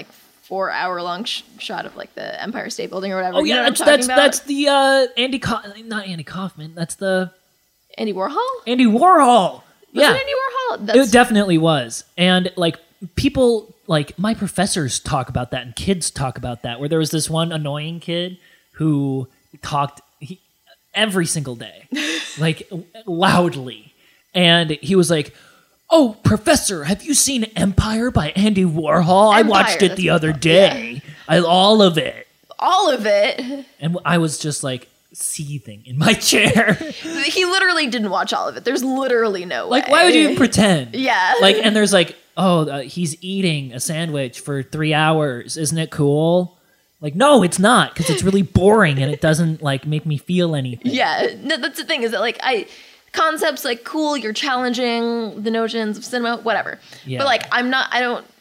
Speaker 1: 4 hour long shot of like the Empire State Building or whatever.
Speaker 2: Oh yeah, that's the not Andy Kaufman. That's the
Speaker 1: Andy Warhol.
Speaker 2: Andy Warhol.
Speaker 1: Was it Andy Warhol?
Speaker 2: It definitely was, and like people. Like, my professors talk about that and kids talk about that, where there was this one annoying kid who talked every single day, like, loudly. And he was like, oh, professor, have you seen Empire by Andy Warhol? I watched it the other day. Yeah. All of it.
Speaker 1: All of it?
Speaker 2: And I was just, like, seething in my chair.
Speaker 1: He literally didn't watch all of it. There's literally no way.
Speaker 2: Like, why would you even pretend?
Speaker 1: Yeah.
Speaker 2: Like, and there's like, he's eating a sandwich for 3 hours. Isn't it cool? Like, no, it's not, because it's really boring and it doesn't like make me feel anything.
Speaker 1: Yeah, no, that's the thing is that like concepts like cool, you're challenging the notions of cinema, whatever. Yeah. But like, I'm not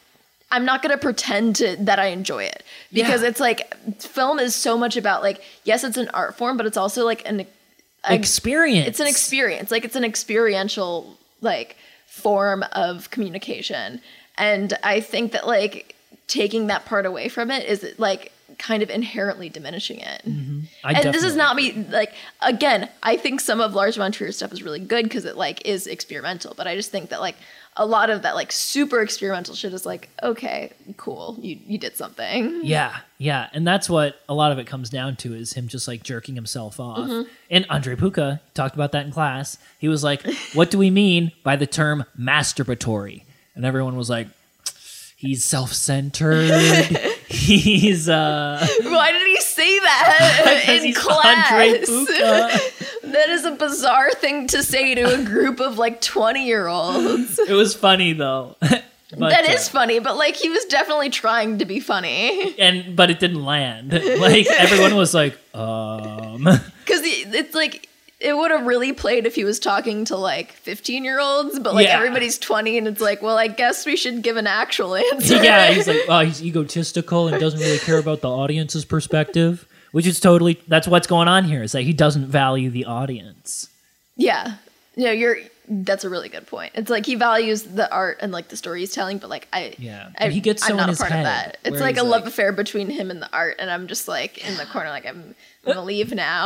Speaker 1: gonna pretend that I enjoy it because it's like film is so much about like, yes, it's an art form, but it's also like an
Speaker 2: experience.
Speaker 1: It's an experience. Like it's an experiential like form of communication. And I think that like taking that part away from it is like kind of inherently diminishing it. Mm-hmm. And this is not me like, again, I think some of Lars von Trier's stuff is really good because it like is experimental, but I just think that like a lot of that like super experimental shit is like, okay, cool, you did something.
Speaker 2: Yeah, and that's what a lot of it comes down to is him just like jerking himself off. Mm-hmm. And Andre Puka talked about that in class. He was like, what do we mean by the term masturbatory? And everyone was like, he's self-centered. He's
Speaker 1: Why did he say that in class? Andre Puka. That is a bizarre thing to say to a group of like 20-year-olds.
Speaker 2: It was funny though.
Speaker 1: That is funny, but like he was definitely trying to be funny.
Speaker 2: But it didn't land. Like everyone was like, Because
Speaker 1: it's like it would have really played if he was talking to like 15-year-olds, but like everybody's 20 and it's like, well, I guess we should give an actual answer.
Speaker 2: Yeah, he's like, he's egotistical and doesn't really care about the audience's perspective, which is that's what's going on here is that he doesn't value the audience.
Speaker 1: Yeah. That's a really good point. It's like he values the art and like the story he's telling, but like
Speaker 2: he gets so
Speaker 1: I'm not
Speaker 2: in
Speaker 1: a part
Speaker 2: his
Speaker 1: of
Speaker 2: head,
Speaker 1: that. It's like a love affair between him and the art, and I'm just like in the corner, like I'm gonna leave now.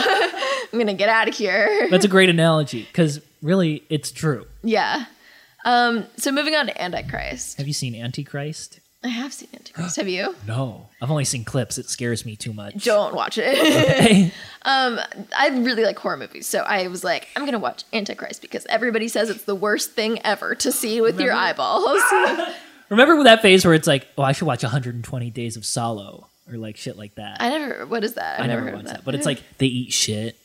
Speaker 1: I'm gonna get out of here.
Speaker 2: That's a great analogy because really, it's true.
Speaker 1: Yeah. So moving on to Antichrist.
Speaker 2: Have you seen Antichrist?
Speaker 1: I have seen Antichrist. Have you?
Speaker 2: No. I've only seen clips. It scares me too much.
Speaker 1: Don't watch it.
Speaker 2: Okay.
Speaker 1: I really like horror movies, so I was like, I'm gonna watch Antichrist because everybody says it's the worst thing ever to see with your eyeballs.
Speaker 2: Remember that phase where it's like, oh, I should watch 120 Days of Solo or like shit like that.
Speaker 1: What is that? I've never heard of that.
Speaker 2: But it's like they eat shit.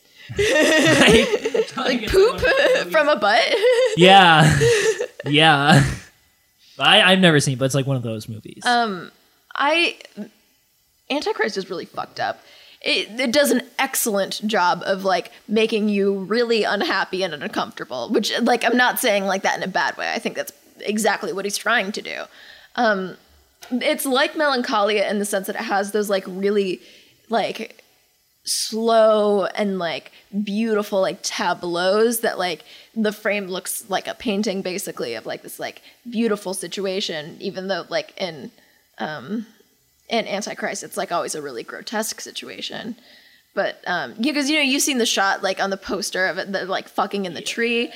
Speaker 1: Like poop from a butt?
Speaker 2: Yeah. Yeah. I've never seen it, but it's like one of those movies.
Speaker 1: Antichrist is really fucked up. It does an excellent job of like making you really unhappy and uncomfortable, which like I'm not saying like that in a bad way. I think that's exactly what he's trying to do. It's like Melancholia in the sense that it has those like really like slow and like beautiful like tableaus that like the frame looks like a painting basically of like this like beautiful situation, even though like in Antichrist it's like always a really grotesque situation. But because you've seen the shot like on the poster of it, the like fucking in the tree.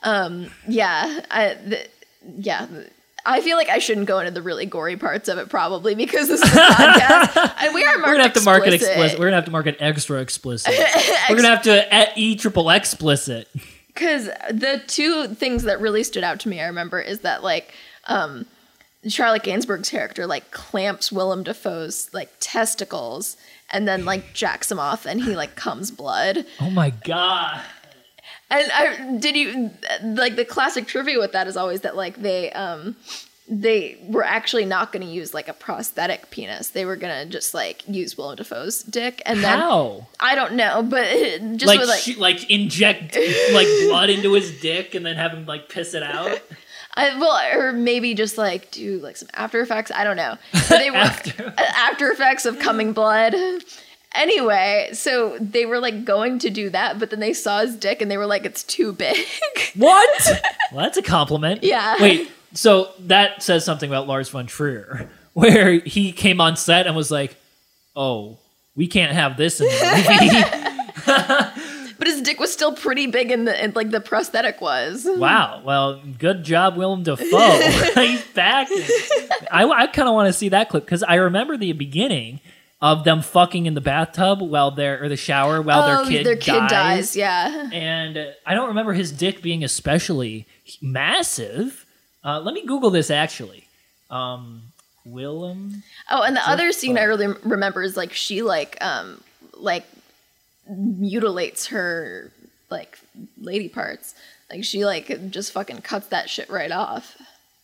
Speaker 1: I feel like I shouldn't go into the really gory parts of it probably because this is a podcast. And we are
Speaker 2: We're gonna have to mark it explicit. We're gonna have to mark it extra explicit. We're gonna have to E-triple explicit.
Speaker 1: Because the two things that really stood out to me, I remember, is that like Charlotte Gainsbourg's character like clamps Willem Dafoe's like testicles and then like jacks him off and he like comes blood.
Speaker 2: Oh my god.
Speaker 1: And the classic trivia with that is always that like they were actually not going to use like a prosthetic penis. They were going to just like use Willem Dafoe's dick. And then
Speaker 2: how?
Speaker 1: I don't know, but just
Speaker 2: like
Speaker 1: with,
Speaker 2: like inject like blood into his dick and then have him like piss it out.
Speaker 1: Or maybe just like do like some After Effects. I don't know. But they were After Effects of coming blood. Anyway, so they were like going to do that, but then they saw his dick and they were like, it's too big.
Speaker 2: What? Well, that's a compliment.
Speaker 1: Yeah.
Speaker 2: Wait, so that says something about Lars von Trier, where he came on set and was like, oh, we can't have this in the movie.
Speaker 1: But his dick was still pretty big in like the prosthetic was.
Speaker 2: Wow. Well, good job, Willem Dafoe. He's back. I kind of want to see that clip because I remember the beginning of them fucking in the bathtub or the shower while their kid dies.
Speaker 1: Yeah.
Speaker 2: And I don't remember his dick being especially massive. Let me Google this actually. Willem.
Speaker 1: Oh, and the other scene I really remember is like she like mutilates her like lady parts. Like she like just fucking cuts that shit right off.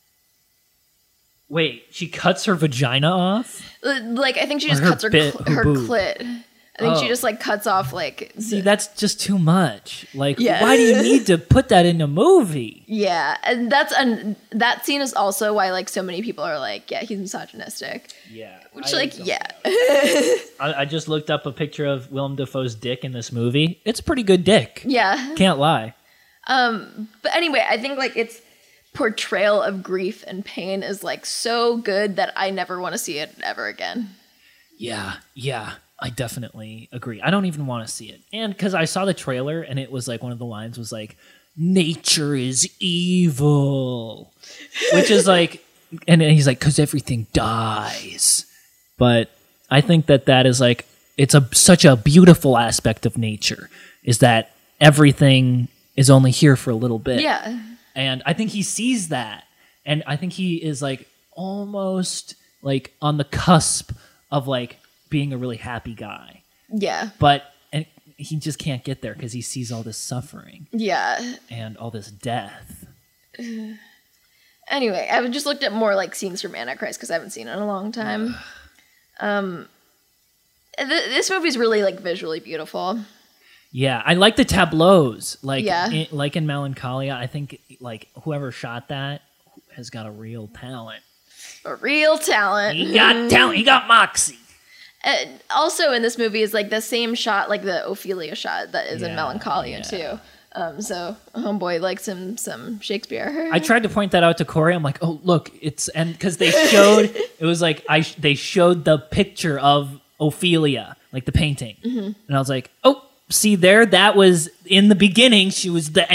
Speaker 2: Wait, she cuts her vagina off?
Speaker 1: Like, I think she just cuts her clit. I think she just, like, cuts off, like...
Speaker 2: See, that's just too much. Like, why do you need to put that in a movie?
Speaker 1: Yeah, and that scene is also why, like, so many people are like, yeah, he's misogynistic.
Speaker 2: Yeah.
Speaker 1: Which, yeah.
Speaker 2: I just looked up a picture of Willem Dafoe's dick in this movie. It's a pretty good dick.
Speaker 1: Yeah.
Speaker 2: Can't lie.
Speaker 1: But anyway, I think, like, its portrayal of grief and pain is, like, so good that I never want to see it ever again.
Speaker 2: Yeah. I definitely agree. I don't even want to see it. And because I saw the trailer and it was like one of the lines was like, nature is evil. Which is like, and he's like, because everything dies. But I think that is like, it's such a beautiful aspect of nature is that everything is only here for a little bit.
Speaker 1: Yeah.
Speaker 2: And I think he sees that. And I think he is like almost like on the cusp of like, being a really happy guy.
Speaker 1: Yeah.
Speaker 2: And he just can't get there because he sees all this suffering.
Speaker 1: Yeah.
Speaker 2: And all this death.
Speaker 1: Anyway, I just looked at more like scenes from Antichrist because I haven't seen it in a long time. This movie's really like visually beautiful.
Speaker 2: Yeah, I like the tableaus. Like,
Speaker 1: yeah.
Speaker 2: Like in Melancholia, I think like whoever shot that has got a real talent.
Speaker 1: A real talent.
Speaker 2: He got talent. He got moxie.
Speaker 1: Also in this movie is like the same shot, like the Ophelia shot that is in Melancholia too. So homeboy likes him some Shakespeare.
Speaker 2: I tried to point that out to Corey. I'm like, oh look, and because they showed it was like they showed the picture of Ophelia, like the painting, and I was like, oh, see there, that was in the beginning. She was that.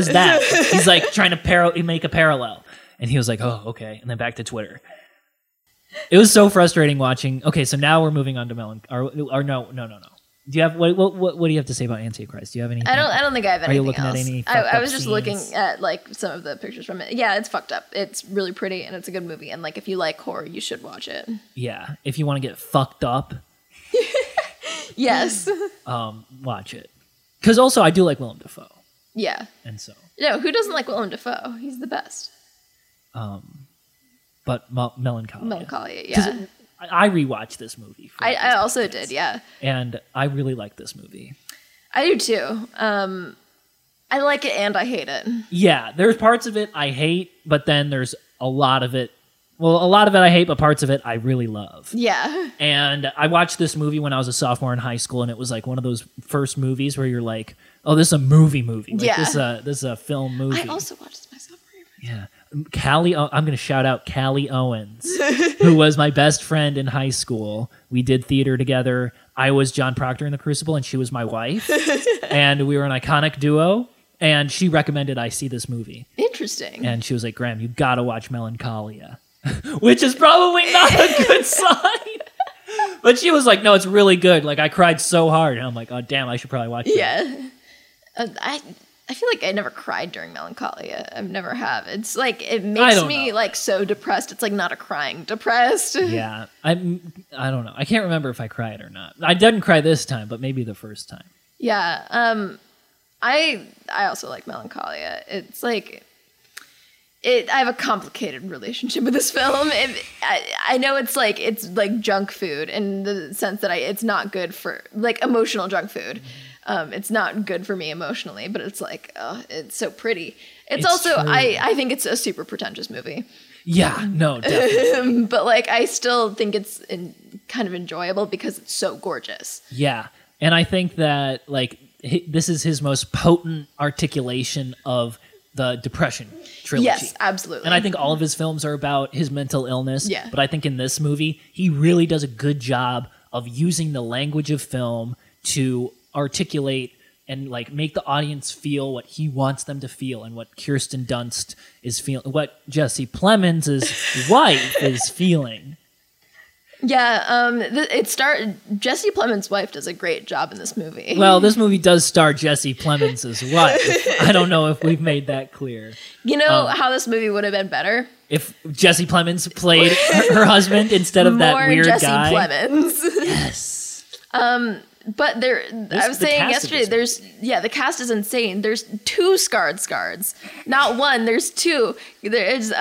Speaker 2: He's like trying to make a parallel, and he was like, oh okay, and then back to Twitter. It was so frustrating watching. Okay, so now we're moving on to or no. Do you have what do you have to say about Antichrist? Do you have anything?
Speaker 1: I don't think I have anything
Speaker 2: Are you looking
Speaker 1: else.
Speaker 2: at any?
Speaker 1: I was just
Speaker 2: scenes?
Speaker 1: looking at like some of the pictures from it. Yeah, it's fucked up. It's really pretty and it's a good movie. And like if you like horror, you should watch it.
Speaker 2: Yeah, if you want to get fucked up,
Speaker 1: Yes.
Speaker 2: watch it. Because also I do like Willem Dafoe,
Speaker 1: Yeah.
Speaker 2: and so
Speaker 1: No, who doesn't like Willem Dafoe? He's the best.
Speaker 2: but Melancholia.
Speaker 1: Melancholia,
Speaker 2: 'Cause
Speaker 1: yeah.
Speaker 2: I rewatched this movie. For
Speaker 1: I
Speaker 2: this
Speaker 1: also
Speaker 2: podcast,
Speaker 1: did, yeah.
Speaker 2: and I really like this movie.
Speaker 1: I do too. I like it and I hate it.
Speaker 2: Yeah, there's parts of it I hate, but then there's a lot of it. Well, a lot of it I hate, but parts of it I really love.
Speaker 1: Yeah.
Speaker 2: And I watched this movie when I was a sophomore in high school, and it was like one of those first movies where you're like, "Oh, this is a movie. Like,
Speaker 1: Yeah.
Speaker 2: this is a film movie."
Speaker 1: I also watched this myself.
Speaker 2: Yeah. I'm going to shout out Callie Owens, who was my best friend in high school. We did theater together. I was John Proctor in The Crucible, and she was my wife. And we were an iconic duo. And she recommended I see this movie.
Speaker 1: Interesting.
Speaker 2: And she was like, Graham, you got to watch Melancholia. Which is probably not a good sign. But she was like, no, it's really good. Like, I cried so hard. And I'm like, oh, damn, I should probably watch it.
Speaker 1: Yeah. I feel like I never cried during Melancholia. I've never have. It's like it makes me like so depressed. It's like not a crying depressed.
Speaker 2: Yeah. I don't know. I can't remember if I cried or not. I didn't cry this time, but maybe the first time.
Speaker 1: Yeah. I also like Melancholia. It's like I have a complicated relationship with this film. I know it's like junk food in the sense that it's not good for like emotional junk food. It's not good for me emotionally, but it's like, it's so pretty. It's also,
Speaker 2: true.
Speaker 1: I think it's a super pretentious movie.
Speaker 2: Yeah, no, definitely.
Speaker 1: But like, I still think it's kind of enjoyable because it's so gorgeous.
Speaker 2: Yeah. And I think that like this is his most potent articulation of the Depression trilogy.
Speaker 1: Yes, absolutely.
Speaker 2: And I think all of his films are about his mental illness.
Speaker 1: Yeah.
Speaker 2: But I think in this movie, he really does a good job of using the language of film to articulate and like make the audience feel what he wants them to feel and what Kirsten Dunst is feeling, what Jesse Plemons' wife is feeling.
Speaker 1: Yeah, Jesse Plemons' wife does a great job in this movie.
Speaker 2: Well, this movie does star Jesse Plemons' wife. I don't know if we've made that clear.
Speaker 1: You know how this movie would have been better?
Speaker 2: If Jesse Plemons played her husband instead of that weird
Speaker 1: Jesse
Speaker 2: guy.
Speaker 1: Plemons.
Speaker 2: Yes.
Speaker 1: But I was saying yesterday, the cast is insane. There's 2 Skarsgårds. Not one, there's 2. There's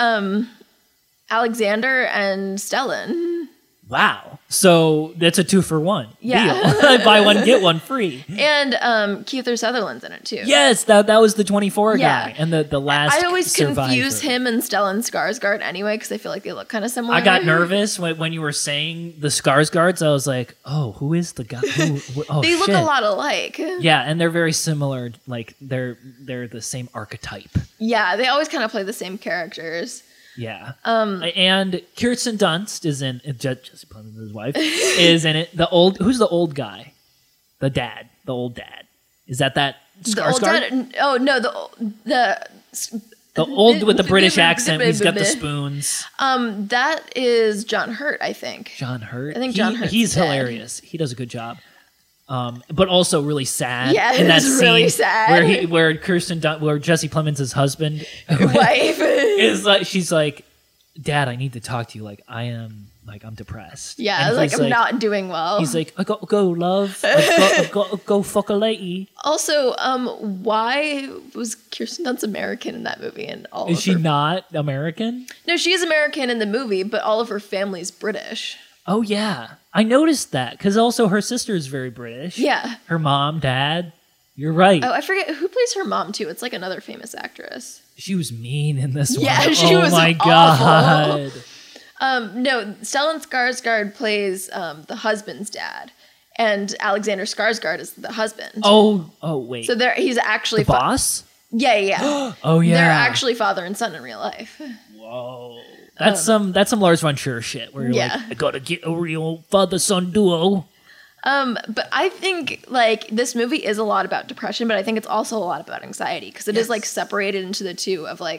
Speaker 1: Alexander and Stellan.
Speaker 2: Wow. So that's a 2-for-1
Speaker 1: Yeah.
Speaker 2: deal. Buy one, get one free.
Speaker 1: And Kiefer Sutherland's in it too.
Speaker 2: Yes, that was the 24
Speaker 1: Yeah.
Speaker 2: guy and the last
Speaker 1: I always
Speaker 2: survivor.
Speaker 1: confuse him and Stellan Skarsgård anyway because I feel like they look kind of similar.
Speaker 2: I got nervous when you were saying the Skarsgårds. I was like, oh, who is the guy? Oh,
Speaker 1: They look
Speaker 2: shit.
Speaker 1: a lot alike.
Speaker 2: Yeah, and they're very similar. Like they're the same archetype.
Speaker 1: Yeah, they always kind of play the same characters.
Speaker 2: Yeah. And Kirsten Dunst is in Jesse Plemons' wife is in it. Who's the old guy? The old dad. Is that
Speaker 1: The old
Speaker 2: Skarsgård?
Speaker 1: dad? Oh no,
Speaker 2: The old with the British accent. He's got the spoons.
Speaker 1: That is John Hurt, I think.
Speaker 2: John Hurt.
Speaker 1: I think John Hurt's
Speaker 2: He's
Speaker 1: dead.
Speaker 2: hilarious. He does a good job. But also really sad.
Speaker 1: Yeah,
Speaker 2: in that
Speaker 1: it's
Speaker 2: scene
Speaker 1: really sad.
Speaker 2: where Jesse Plemons' husband
Speaker 1: Wife.
Speaker 2: is like, she's like, Dad, I need to talk to you. Like I'm depressed.
Speaker 1: Yeah,
Speaker 2: And
Speaker 1: like
Speaker 2: he's
Speaker 1: I'm not doing well.
Speaker 2: He's like, I got to go, love. I've got to go fuck a lady.
Speaker 1: Also, why was Kirsten Dunst American in that movie? And all
Speaker 2: Is
Speaker 1: of
Speaker 2: she
Speaker 1: her...
Speaker 2: not American?
Speaker 1: No, she is American in the movie, but all of her family's British.
Speaker 2: Oh yeah, I noticed that because also her sister is very British.
Speaker 1: Yeah.
Speaker 2: Her mom, dad. You're right.
Speaker 1: Oh, I forget who plays her mom too. It's like another famous actress.
Speaker 2: She was mean in this one.
Speaker 1: Yeah, she
Speaker 2: oh
Speaker 1: was
Speaker 2: my
Speaker 1: awful.
Speaker 2: god.
Speaker 1: No, Stellan Skarsgård plays the husband's dad, and Alexander Skarsgård is the husband.
Speaker 2: Oh wait.
Speaker 1: So he's actually
Speaker 2: the boss?
Speaker 1: Yeah.
Speaker 2: Oh yeah.
Speaker 1: They're actually father and son in real life.
Speaker 2: Whoa. That's some Lars von Trier shit where you're
Speaker 1: Yeah.
Speaker 2: like, I gotta get a real father-son duo.
Speaker 1: But I think like this movie is a lot about depression, but I think it's also a lot about anxiety because it is like separated into the two of like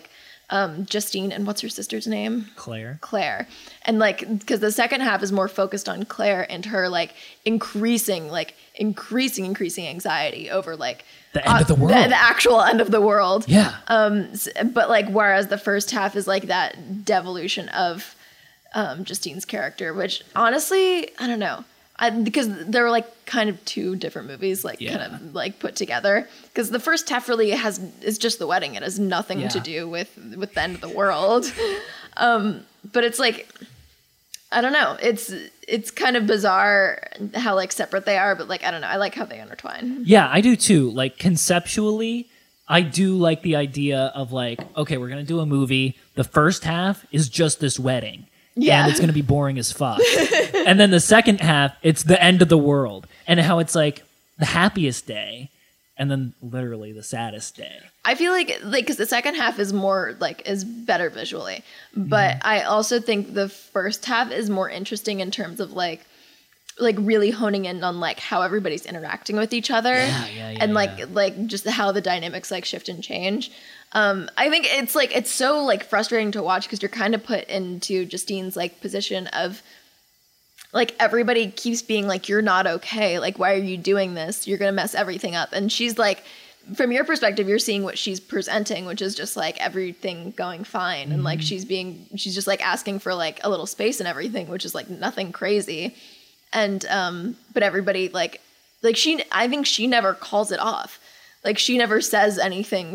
Speaker 1: Justine and what's her sister's name?
Speaker 2: Claire.
Speaker 1: And like, because the second half is more focused on Claire and her like increasing anxiety over like
Speaker 2: the end of the world,
Speaker 1: the actual end of the world.
Speaker 2: Yeah.
Speaker 1: But like, whereas the first half is like that devolution of Justine's character, which honestly, I don't know. Because there were like kind of two different movies, like kind of like put together. Because the first half really is just the wedding. It has nothing to do with the end of the world. But it's like, I don't know. It's kind of bizarre how like separate they are, but like I don't know. I like how they intertwine.
Speaker 2: Yeah, I do too. Like conceptually, I do like the idea of like, okay, we're gonna do a movie. The first half is just this wedding.
Speaker 1: Yeah.
Speaker 2: And it's going to be boring as fuck. And then the second half, it's the end of the world. And how it's like the happiest day and then literally the saddest day.
Speaker 1: I feel like because the second half is more like is better visually. But I also think the first half is more interesting in terms of like really honing in on like how everybody's interacting with each other. And like just how the dynamics like shift and change. I think it's so like frustrating to watch because you're kind of put into Justine's like position of like everybody keeps being like, you're not okay. Like, why are you doing this? You're going to mess everything up. And she's like, from your perspective, you're seeing what she's presenting, which is just like everything going fine. And like, she's just like asking for like a little space and everything, which is like nothing crazy. And, but everybody like I think she never calls it off. Like she never says anything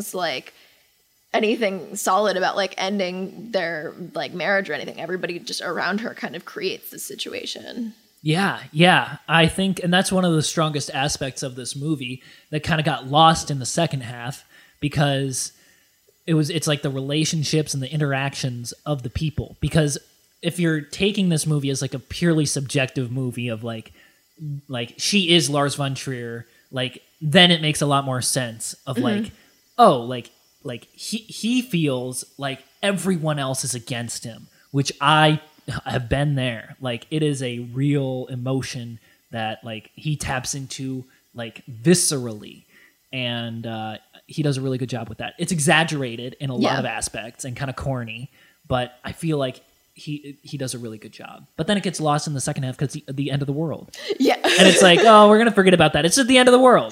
Speaker 1: solid about like ending their like marriage or anything. Everybody just around her kind of creates the situation.
Speaker 2: Yeah. I think, and that's one of the strongest aspects of this movie that kind of got lost in the second half because it's like the relationships and the interactions of the people. Because if you're taking this movie as like a purely subjective movie of like she is Lars von Trier, like then it makes a lot more sense of like, oh, like he feels like everyone else is against him, which I have been there. Like it is a real emotion that like he taps into like viscerally, and he does a really good job with that. It's exaggerated in a lot of aspects and kind of corny, but I feel like he does a really good job. But then it gets lost in the second half because the end of the world. Yeah, and it's like, oh, we're gonna forget about that. It's just the end of the world.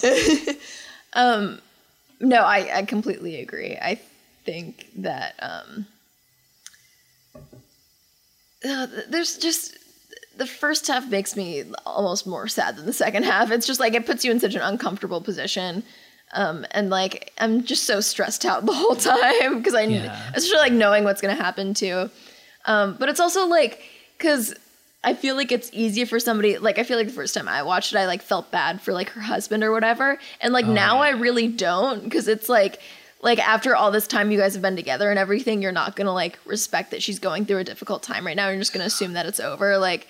Speaker 1: No, I completely agree. I think that there's just the first half makes me almost more sad than the second half. It's just like it puts you in such an uncomfortable position. And like I'm just so stressed out the whole time because especially like knowing what's going to happen too. But it's also like because I feel like it's easier for somebody, like, I feel like the first time I watched it, I, like, felt bad for, like, her husband or whatever. And, like, now I really don't, because it's, like, after all this time you guys have been together and everything, you're not going to, like, respect that she's going through a difficult time right now. You're just going to assume that it's over. Like,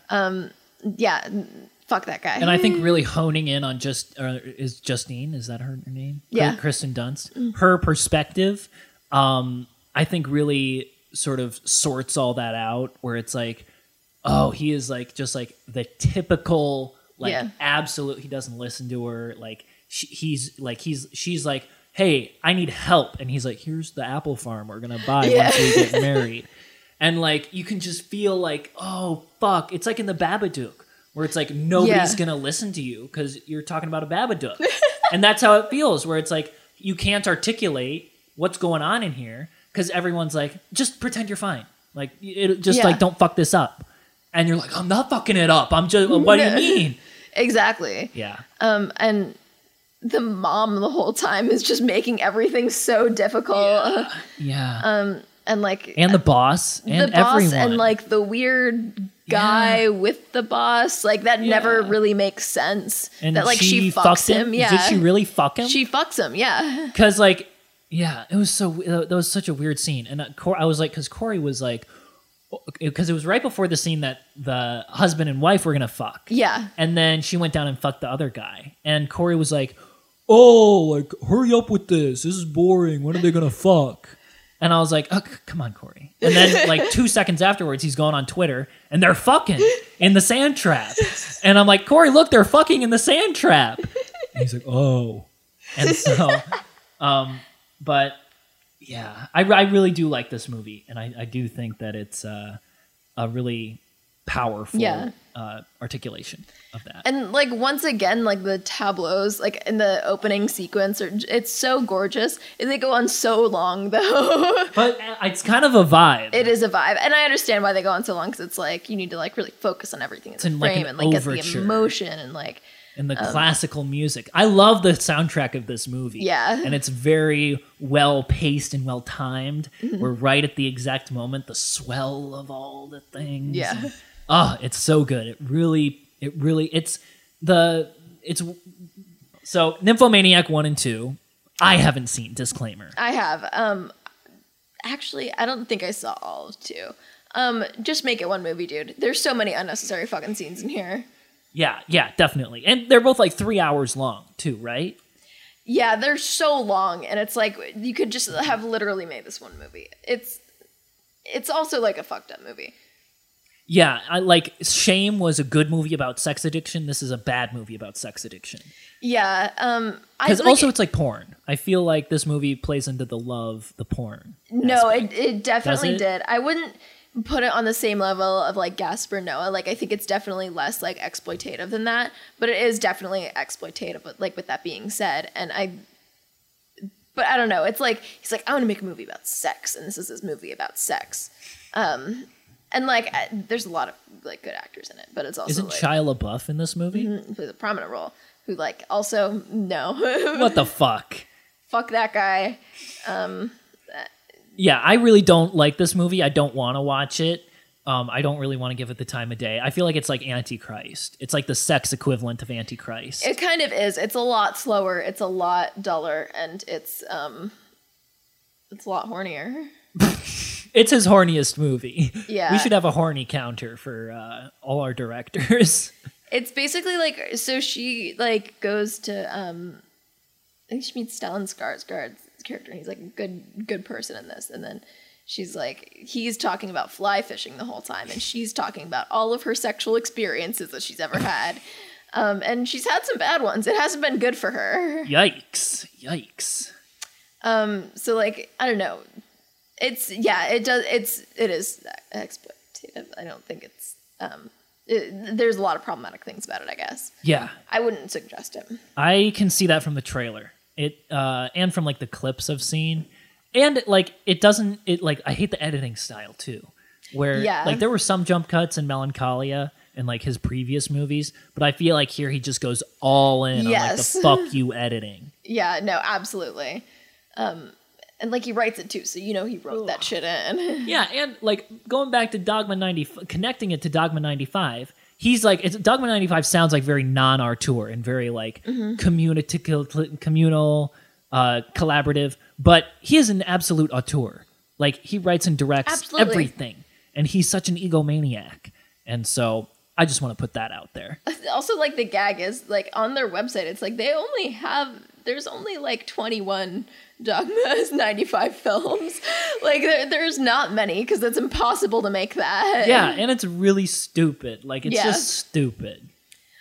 Speaker 1: fuck that guy.
Speaker 2: And I think really honing in on is Justine, is that her name?
Speaker 1: Yeah.
Speaker 2: Kristen Dunst. Her perspective, I think really sort of sorts all that out, where it's like, oh, he is like just like the typical absolute. He doesn't listen to her. Like she's like, hey, I need help, and he's like, here's the apple farm we're gonna buy once we get married, and like you can just feel like, oh fuck, it's like in the Babadook where it's like nobody's gonna listen to you because you're talking about a Babadook, and that's how it feels. Where it's like you can't articulate what's going on in here because everyone's like, just pretend you're fine, like like don't fuck this up. And you're like, I'm not fucking it up. I'm just, what do you mean?
Speaker 1: Exactly.
Speaker 2: Yeah.
Speaker 1: And the mom the whole time is just making everything so difficult.
Speaker 2: Yeah.
Speaker 1: And like,
Speaker 2: and the boss, and everyone,
Speaker 1: and like the weird guy with the boss, like that never really makes sense. And that like she fucks him. Yeah.
Speaker 2: Did she really fuck him?
Speaker 1: She fucks him. Yeah.
Speaker 2: Because like, it was that was such a weird scene. And I was like, because Corey was like, because it was right before the scene that the husband and wife were gonna fuck. Yeah. And then she went down and fucked the other guy. And Corey was like, oh, like, hurry up with this. This is boring. When are they gonna fuck? And I was like, oh, come on, Corey. And then like 2 seconds afterwards, he's going on Twitter and they're fucking in the sand trap. And I'm like, Corey, look, they're fucking in the sand trap. And he's like, oh. And so, but Yeah, I really do like this movie, and I do think that it's a really powerful
Speaker 1: Yeah.
Speaker 2: Articulation of that.
Speaker 1: And like once again, like the tableaus, like in the opening sequence, it's so gorgeous. They go on so long though.
Speaker 2: But it's kind of a vibe.
Speaker 1: It is a vibe, and I understand why they go on so long because it's like you need to like really focus on everything in the
Speaker 2: in, like,
Speaker 1: frame
Speaker 2: an
Speaker 1: and like get the
Speaker 2: overture.
Speaker 1: emotion and like
Speaker 2: And the classical music. I love the soundtrack of this movie.
Speaker 1: Yeah.
Speaker 2: And it's very well paced and well timed.
Speaker 1: Mm-hmm.
Speaker 2: We're right at the exact moment, the swell of all the things.
Speaker 1: Yeah.
Speaker 2: Oh, it's so good. It's so Nymphomaniac 1 and 2. I haven't seen, disclaimer.
Speaker 1: I have. Actually, I don't think I saw all of 2. Just make it one movie, dude. There's so many unnecessary fucking scenes in here.
Speaker 2: Yeah, definitely. And they're both like 3 hours long, too, right?
Speaker 1: Yeah, they're so long, and it's like you could just have literally made this one movie. It's also like a fucked up movie.
Speaker 2: Yeah, I like Shame was a good movie about sex addiction. This is a bad movie about sex addiction.
Speaker 1: Yeah,
Speaker 2: Because also it's like porn. I feel like this movie plays into the porn.
Speaker 1: No,
Speaker 2: aspect.
Speaker 1: it definitely
Speaker 2: Does it?
Speaker 1: did. I wouldn't put it on the same level of like Gaspar Noé. Like I think it's definitely less like exploitative than that, but it is definitely exploitative. But like with that being said, but I don't know. It's like he's like I want to make a movie about sex, and this is his movie about sex. And like there's a lot of like good actors in it, but it's also
Speaker 2: Isn't
Speaker 1: like,
Speaker 2: Shia LaBeouf in this movie?
Speaker 1: he plays a prominent role. Who like also no,
Speaker 2: What the fuck?
Speaker 1: fuck that guy.
Speaker 2: Yeah, I really don't like this movie. I don't want to watch it. I don't really want to give it the time of day. I feel like it's like Antichrist. It's like the sex equivalent of Antichrist.
Speaker 1: It kind of is. It's a lot slower. It's a lot duller, and it's a lot hornier.
Speaker 2: It's his horniest movie.
Speaker 1: Yeah.
Speaker 2: We should have a horny counter for all our directors.
Speaker 1: It's basically like so she like goes to I think she meets Stellan Skarsgård's character, and he's like a good person in this, and then she's like he's talking about fly fishing the whole time, and she's talking about all of her sexual experiences that she's ever had, and she's had some bad ones. It hasn't been good for her.
Speaker 2: Yikes.
Speaker 1: So like I don't know. It is exploitative. I don't think it's there's a lot of problematic things about it, I guess.
Speaker 2: Yeah.
Speaker 1: I wouldn't suggest it.
Speaker 2: I can see that from the trailer. And from like the clips I've seen. And like I hate the editing style too. Where like there were some jump cuts in Melancholia and like his previous movies, but I feel like here he just goes all in on like the fuck you editing.
Speaker 1: Yeah, no, absolutely. And like he writes it too, so you know he wrote that shit in.
Speaker 2: Yeah, and like going back to Dogma 95, connecting it to Dogma 95, he's like, Dogma 95 sounds like very non-auteur and very like communal, collaborative, but he is an absolute auteur. Like he writes and directs everything, and he's such an egomaniac. And so I just want to put that out there.
Speaker 1: Also, like the gag is like on their website, it's like there's only like 21 Dogma's 95 films. Like there's not many because it's impossible to make that.
Speaker 2: Yeah, and it's really stupid. Like it's just stupid.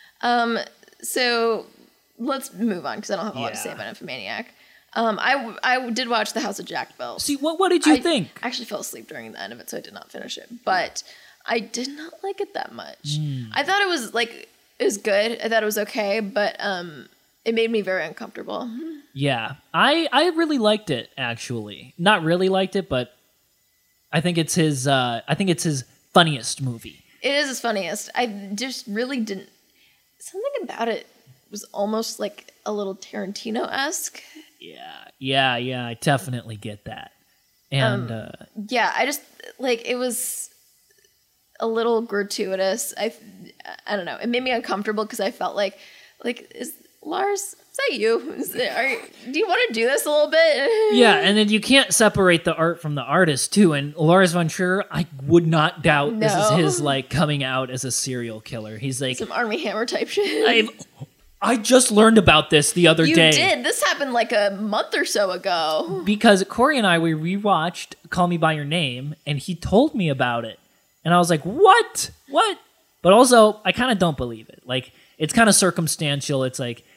Speaker 1: So let's move on because I don't have a lot to say about Nymphomaniac. I did watch The House of Jack Bell.
Speaker 2: See, what did you think?
Speaker 1: I actually fell asleep during the end of it, so I did not finish it. But I did not like it that much. I thought it was good. I thought it was okay, but it made me very uncomfortable.
Speaker 2: Yeah, I really liked it actually. Not really liked it, but I think it's his funniest movie. It
Speaker 1: is his funniest. I just really didn't. Something about it was almost like a little Tarantino-esque.
Speaker 2: Yeah, I definitely get that. And
Speaker 1: I just like it was a little gratuitous. I don't know. It made me uncomfortable because I felt like is Lars, is that you? Do you want to do this a little bit?
Speaker 2: Yeah, and then you can't separate the art from the artist too. And Lars von Trier, I would not doubt this is his like coming out as a serial killer. He's like
Speaker 1: some Armie Hammer type shit.
Speaker 2: I just learned about this the other day.
Speaker 1: You did? This happened like a month or so ago.
Speaker 2: Because Corey and I, we rewatched Call Me By Your Name, and he told me about it. And I was like, what? But also, I kind of don't believe it. Like, it's kind of circumstantial. It's like,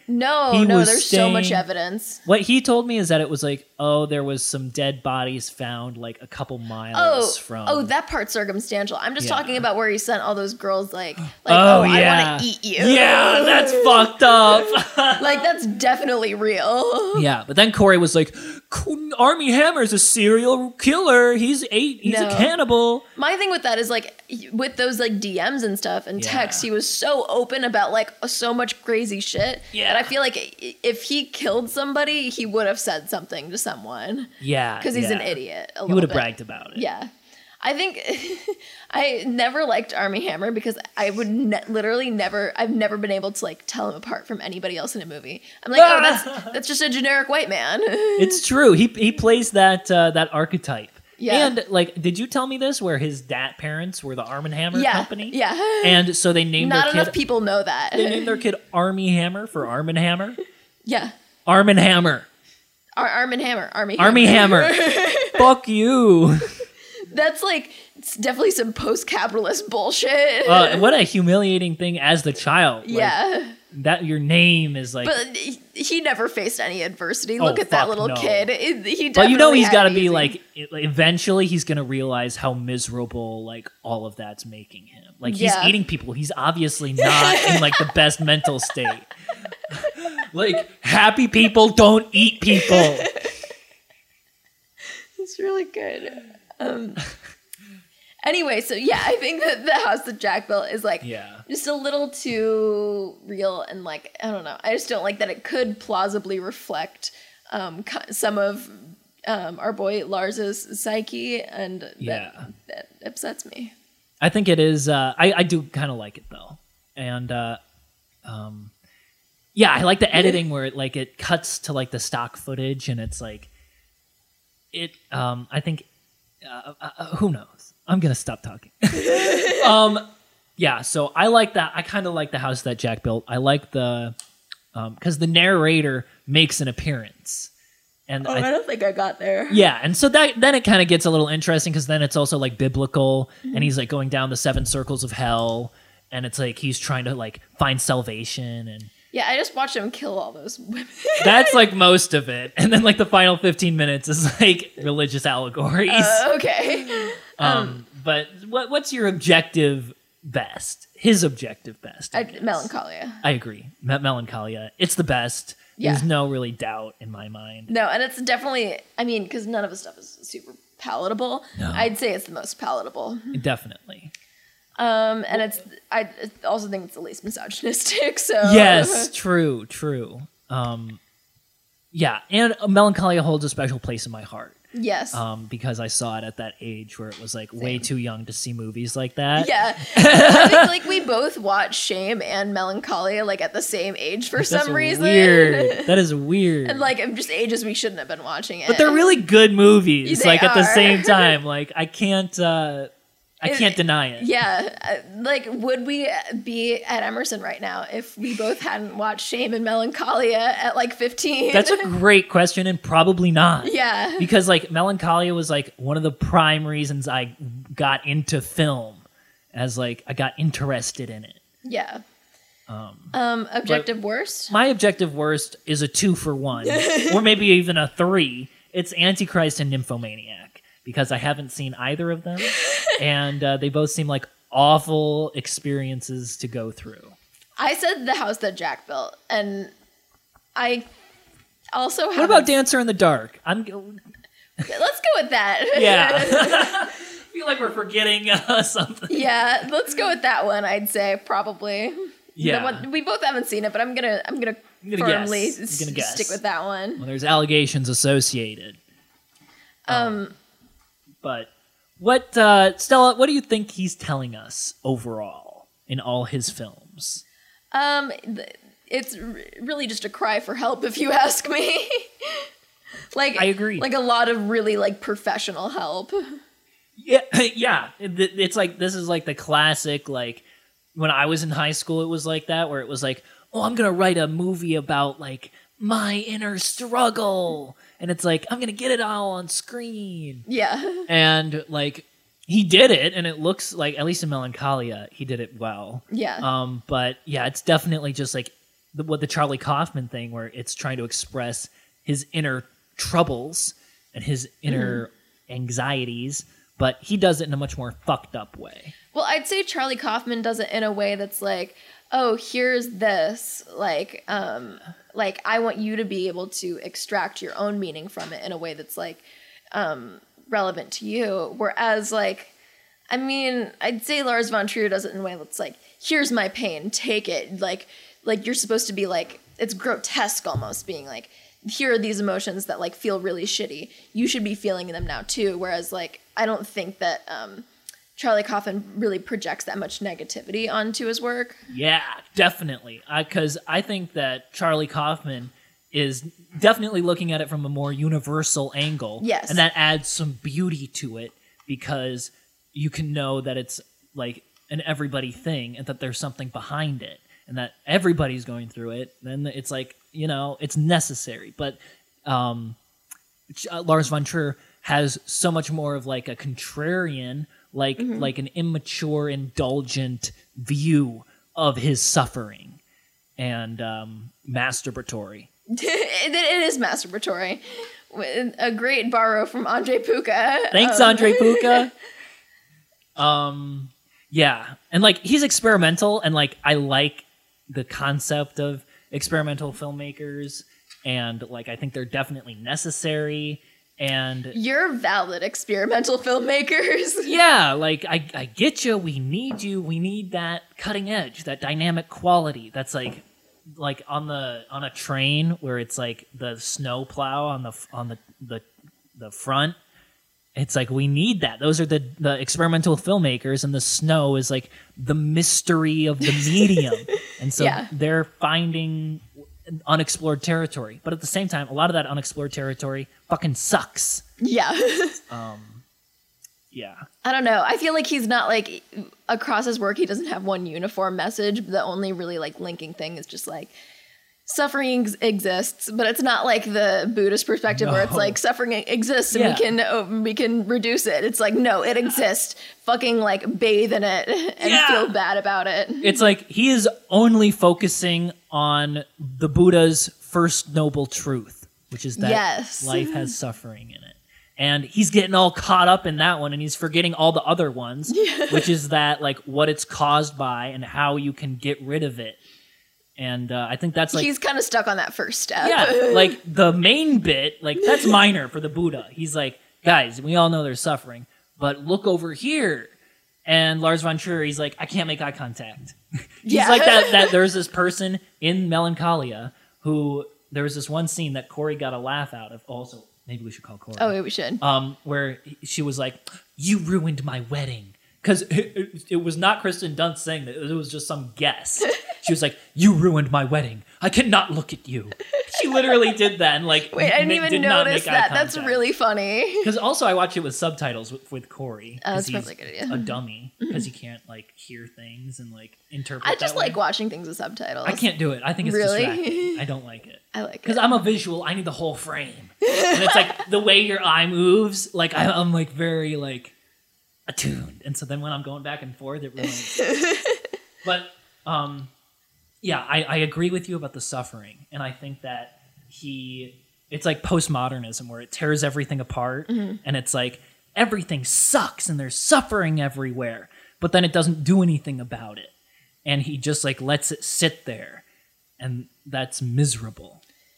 Speaker 1: No,
Speaker 2: He
Speaker 1: no,
Speaker 2: was
Speaker 1: there's so much
Speaker 2: staying-
Speaker 1: evidence.
Speaker 2: What he told me is that it was like, oh, there was some dead bodies found like a couple miles from.
Speaker 1: Oh, that part's circumstantial. I'm just
Speaker 2: Yeah.
Speaker 1: talking about where he sent all those girls like
Speaker 2: Oh,
Speaker 1: I
Speaker 2: yeah.
Speaker 1: want to eat you.
Speaker 2: Yeah, that's fucked up.
Speaker 1: Like that's definitely real.
Speaker 2: Yeah, but then Corey was like, Army Hammer's a serial killer. He's a
Speaker 1: No.
Speaker 2: cannibal.
Speaker 1: My thing with that is like with those like DMs and stuff and
Speaker 2: Yeah.
Speaker 1: texts, he was so open about like so much crazy shit.
Speaker 2: Yeah.
Speaker 1: And I feel like if he killed somebody, he would have said something to someone
Speaker 2: Yeah.
Speaker 1: because he's an
Speaker 2: yeah.
Speaker 1: idiot.
Speaker 2: He would have bragged about it.
Speaker 1: Yeah. I think I never liked Army Hammer because I would literally never, I've never been able to like tell him apart from anybody else in a movie. I'm like, oh, that's just a generic white man.
Speaker 2: It's true. He plays that archetype.
Speaker 1: Yeah.
Speaker 2: And like, did you tell me this? Where his parents were the Arm and Hammer
Speaker 1: Yeah.
Speaker 2: company?
Speaker 1: Yeah.
Speaker 2: And so they named
Speaker 1: Not
Speaker 2: their
Speaker 1: enough
Speaker 2: kid.
Speaker 1: people know that.
Speaker 2: They named their kid Army Hammer for Arm and Hammer.
Speaker 1: Yeah.
Speaker 2: Arm and Hammer.
Speaker 1: Arm and Hammer. Army
Speaker 2: Hammer. Fuck you.
Speaker 1: That's like, it's definitely some post-capitalist bullshit.
Speaker 2: What a humiliating thing as the child. Like,
Speaker 1: yeah.
Speaker 2: That your name is like.
Speaker 1: But he never faced any adversity.
Speaker 2: Oh,
Speaker 1: Look at that
Speaker 2: fuck
Speaker 1: little
Speaker 2: no.
Speaker 1: kid. He definitely
Speaker 2: But you know he's got to
Speaker 1: had it
Speaker 2: be
Speaker 1: easy.
Speaker 2: like eventually he's going to realize how miserable like all of that's making him. Like he's
Speaker 1: Yeah.
Speaker 2: eating people. He's obviously not in like the best mental state. Like happy people don't eat people.
Speaker 1: It's really good. Anyway, so yeah, I think that the house that Jack built is like
Speaker 2: Yeah.
Speaker 1: just a little too real and like I don't know. I just don't like that it could plausibly reflect some of our boy Lars's psyche, and
Speaker 2: Yeah.
Speaker 1: that upsets me.
Speaker 2: I think it is. I do kind of like it though, and yeah, I like the editing where it cuts to like the stock footage, and it's like it. I think who knows. I'm gonna stop talking. Yeah, so I like that. I kind of like the house that Jack built. I like the because the narrator makes an appearance, and
Speaker 1: I don't think I got there.
Speaker 2: yeah, and so then it kind of gets a little interesting because then it's also like biblical, and he's like going down the 7 circles of hell, and it's like he's trying to like find salvation, and
Speaker 1: Yeah, I just watched him kill all those women.
Speaker 2: that's like most of it, and then like the final 15 minutes is like religious allegories.
Speaker 1: Okay.
Speaker 2: But what's your objective best? His objective best. I guess.
Speaker 1: Melancholia.
Speaker 2: I agree. Melancholia. It's the best.
Speaker 1: Yeah.
Speaker 2: There's no really doubt in my mind.
Speaker 1: No, and it's definitely, I mean, because none of his stuff is super palatable.
Speaker 2: No.
Speaker 1: I'd say it's the most palatable.
Speaker 2: Definitely.
Speaker 1: And I also think it's the least misogynistic, so.
Speaker 2: Yes, true. Yeah, and Melancholia holds a special place in my heart.
Speaker 1: Yes.
Speaker 2: Because I saw it at that age where it was like way too young to see movies like that.
Speaker 1: Yeah. I think like we both watched Shame and Melancholia like at the same age for
Speaker 2: That's
Speaker 1: some reason.
Speaker 2: weird. That is weird.
Speaker 1: And like just ages we shouldn't have been watching it.
Speaker 2: But they're really good movies.
Speaker 1: They
Speaker 2: like at the
Speaker 1: are.
Speaker 2: same time, like I can't deny it.
Speaker 1: Yeah, like would we be at Emerson right now if we both hadn't watched Shame and Melancholia at like 15?
Speaker 2: That's a great question, and probably not.
Speaker 1: Yeah.
Speaker 2: Because like Melancholia was like one of the prime reasons I got into film, as like I got interested in it.
Speaker 1: Yeah. Objective worst?
Speaker 2: My objective worst is a 2 for 1, or maybe even a 3. It's Antichrist and Nymphomaniac, because I haven't seen either of them, and they both seem like awful experiences to go through.
Speaker 1: I said the house that Jack built, and I also
Speaker 2: What
Speaker 1: have.
Speaker 2: about Dancer in the Dark?
Speaker 1: Let's go with that.
Speaker 2: Yeah. I feel like we're forgetting something.
Speaker 1: Yeah, let's go with that one. I'd say probably.
Speaker 2: Yeah.
Speaker 1: The one, we both haven't seen it, but I'm gonna
Speaker 2: gonna
Speaker 1: firmly
Speaker 2: guess. I'm gonna guess.
Speaker 1: stick with that one.
Speaker 2: Well, there's allegations associated. But what, Stella, what do you think he's telling us overall in all his films?
Speaker 1: It's really just a cry for help, if you ask me. Like
Speaker 2: I agree.
Speaker 1: Like a lot of really like professional help.
Speaker 2: Yeah, yeah. It's like, this is like the classic, like, when I was in high school, it was like that, where it was like, oh, I'm going to write a movie about, like, my inner struggle. And it's like, I'm going to get it all on screen.
Speaker 1: Yeah.
Speaker 2: And, like, he did it, and it looks like, at least in Melancholia, he did it well.
Speaker 1: Yeah.
Speaker 2: But, yeah, it's definitely just, like, what the Charlie Kaufman thing, where it's trying to express his inner troubles and his inner anxieties, but he does it in a much more fucked up way.
Speaker 1: Well, I'd say Charlie Kaufman does it in a way that's like, oh, here's this, like I want you to be able to extract your own meaning from it in a way that's like relevant to you. Whereas like, I mean, I'd say Lars von Trier does it in a way that's like, here's my pain, take it. Like you're supposed to be like, it's grotesque almost, being like, here are these emotions that like feel really shitty. You should be feeling them now too. Whereas like, I don't think that Charlie Kaufman really projects that much negativity onto his work.
Speaker 2: Yeah, definitely. Because I think that Charlie Kaufman is definitely looking at it from a more universal angle.
Speaker 1: Yes.
Speaker 2: And that adds some beauty to it, because you can know that it's like an everybody thing and that there's something behind it and that everybody's going through it. Then it's like, you know, it's necessary. But Lars von Trier has so much more of like a contrarian, like an immature, indulgent view of his suffering, and masturbatory.
Speaker 1: It is masturbatory. A great borrow from Andre Puka.
Speaker 2: Thanks, Andre Puka. Yeah, and like he's experimental, and like I like the concept of experimental filmmakers, and like I think they're definitely necessary. And
Speaker 1: you're valid experimental filmmakers.
Speaker 2: Yeah, like I get you. We need that cutting edge, that dynamic quality. That's like on a train where it's like the snow plow on the front. It's like we need that. Those are the experimental filmmakers, and the snow is like the mystery of the medium. And so they're finding unexplored territory. But at the same time, a lot of that unexplored territory fucking sucks.
Speaker 1: Yeah.
Speaker 2: Yeah.
Speaker 1: I don't know. I feel like he's not like, across his work, he doesn't have one uniform message. The only really like linking thing is just like, suffering exists, but it's not like the Buddhist perspective where it's like suffering exists and we can reduce it. It's like, no, it exists. Fucking like bathe in it and feel bad about it.
Speaker 2: It's like he is only focusing on the Buddha's first noble truth, which is that life has suffering in it. And he's getting all caught up in that one, and he's forgetting all the other ones, which is that like what it's caused by and how you can get rid of it. And I think that's like...
Speaker 1: he's kind of stuck on that first step.
Speaker 2: Yeah, like the main bit, like that's minor for the Buddha. He's like, guys, we all know there's suffering, but look over here. And Lars von Trier, he's like, I can't make eye contact. He's like that there's this person in Melancholia who... there was this one scene that Corey got a laugh out of. Also, maybe we should call Corey.
Speaker 1: Oh, yeah, we should.
Speaker 2: Where she was like, you ruined my wedding. Because it was not Kristen Dunst saying that. It was just some guess. She was like, you ruined my wedding. I cannot look at you. She literally did that. And like,
Speaker 1: wait, I didn't even notice that. That's really funny.
Speaker 2: Because also I watch it with subtitles with Corey.
Speaker 1: That's probably a good idea.
Speaker 2: A dummy. Because he can't like hear things and like interpret
Speaker 1: I just like watching things with subtitles.
Speaker 2: I can't do it. I think it's distracting. I don't like it.
Speaker 1: I like it.
Speaker 2: Because I'm a visual. I need the whole frame. And it's like the way your eye moves. Like I'm like very like attuned. And so then when I'm going back and forth, it really... But yeah, I agree with you about the suffering. And I think that it's like postmodernism where it tears everything apart. And it's like everything sucks and there's suffering everywhere. But then it doesn't do anything about it. And he just like lets it sit there. And that's miserable.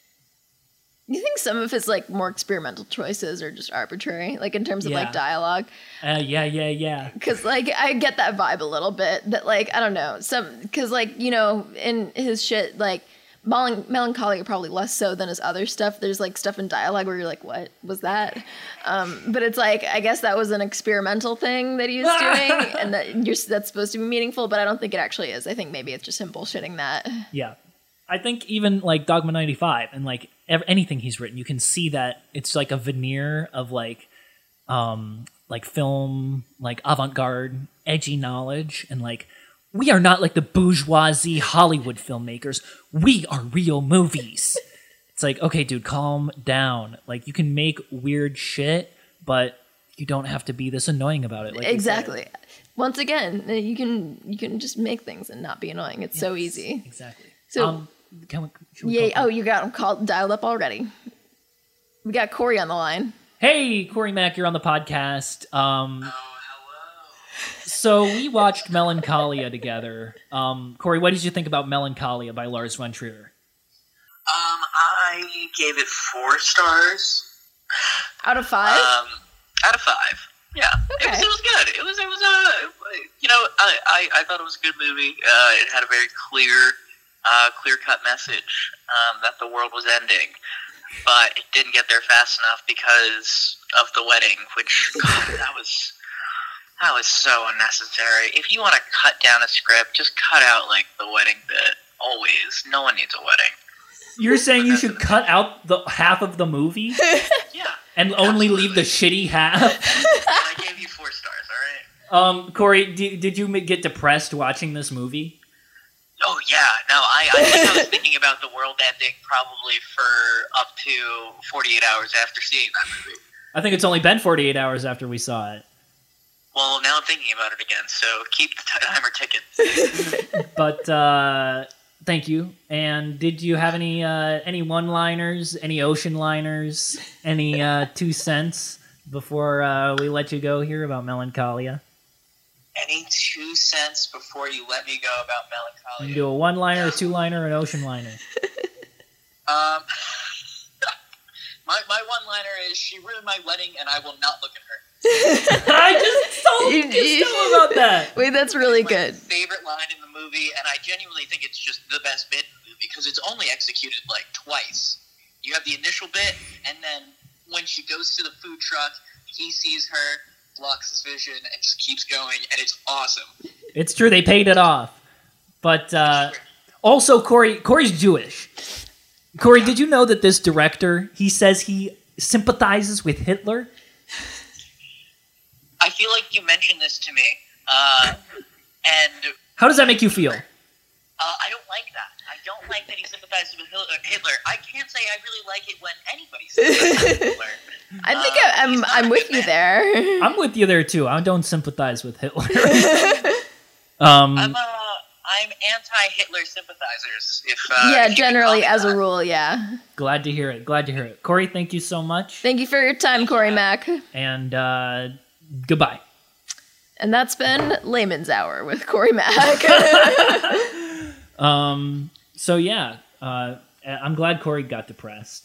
Speaker 1: Do you think some of his like more experimental choices are just arbitrary, like in terms of like dialogue?
Speaker 2: Yeah.
Speaker 1: Because like I get that vibe a little bit. That like I don't know because like you know in his shit like Melancholia probably less so than his other stuff. There's like stuff in dialogue where you're like, what was that? But it's like I guess that was an experimental thing that he was doing, and that's supposed to be meaningful. But I don't think it actually is. I think maybe it's just him bullshitting that.
Speaker 2: Yeah. I think even like Dogma 95 and like anything he's written, you can see that it's like a veneer of like film, like avant-garde, edgy knowledge, and like we are not like the bourgeoisie Hollywood filmmakers. We are real movies. It's like, okay, dude, calm down. Like you can make weird shit, but you don't have to be this annoying about it. Like
Speaker 1: exactly. Once again, you can just make things and not be annoying. It's so easy.
Speaker 2: Exactly.
Speaker 1: So
Speaker 2: Should we
Speaker 1: Yeah.
Speaker 2: call
Speaker 1: Oh, you got him dialed up already. We got Corey on the line.
Speaker 2: Hey, Corey Mack, you're on the podcast.
Speaker 3: Hello.
Speaker 2: So we watched Melancholia together. Corey, what did you think about Melancholia by Lars von Trier?
Speaker 3: I gave it 4 stars.
Speaker 1: Out of 5?
Speaker 3: Out of 5. Yeah.
Speaker 1: Okay.
Speaker 3: It was good. It was I thought it was a good movie. It had a very clear-cut message that the world was ending. But it didn't get there fast enough because of the wedding, which, God, that was so unnecessary. If you want to cut down a script, just cut out, like, the wedding bit. Always. No one needs a wedding.
Speaker 2: You're saying you should cut out the half of the movie
Speaker 3: Yeah.
Speaker 2: and only leave the shitty half?
Speaker 3: I gave you 4 stars, alright?
Speaker 2: Corey, did you get depressed watching this movie?
Speaker 3: Oh, yeah. No, I think I was thinking about the world ending probably for up to 48 hours after seeing that movie.
Speaker 2: I think it's only been 48 hours after we saw it.
Speaker 3: Well, now I'm thinking about it again, so keep the timer ticking.
Speaker 2: But, thank you. And did you have any one-liners, any ocean liners, any 2 cents before we let you go here about Melancholia?
Speaker 3: Any 2 cents before you let me go about
Speaker 2: You
Speaker 3: Melancholia?
Speaker 2: can do a one-liner, a two-liner, an ocean liner.
Speaker 3: My one-liner is, she ruined my wedding and I will not look at her.
Speaker 2: I just told you about that.
Speaker 1: Wait, that's really
Speaker 3: My
Speaker 1: good.
Speaker 3: favorite line in the movie, and I genuinely think it's just the best bit in the movie because it's only executed like twice. You have the initial bit, and then when she goes to the food truck, he sees her, blocks his vision, and just keeps going, and it's awesome.
Speaker 2: It's true, they paid it off. But also, Corey's Jewish. Corey, did you know that this director, he says he sympathizes with Hitler?
Speaker 3: I feel like you mentioned this to me, and
Speaker 2: How does that make you feel?
Speaker 3: I don't like that. I don't like that he sympathizes with Hitler. I can't say I really like it when anybody sympathizes with Hitler.
Speaker 1: I think I'm with you there.
Speaker 2: I'm with you there too. I don't sympathize with Hitler.
Speaker 3: I'm anti-Hitler sympathizers. If
Speaker 1: Yeah,
Speaker 3: if you
Speaker 1: generally,
Speaker 3: can call
Speaker 1: as
Speaker 3: me
Speaker 1: a
Speaker 3: that.
Speaker 1: rule, yeah.
Speaker 2: Glad to hear it. Corey, thank you so much.
Speaker 1: Thank you for your time, Corey Mack.
Speaker 2: And goodbye.
Speaker 1: And that's been Layman's Hour with Corey Mack.
Speaker 2: So yeah, I'm glad Corey got depressed.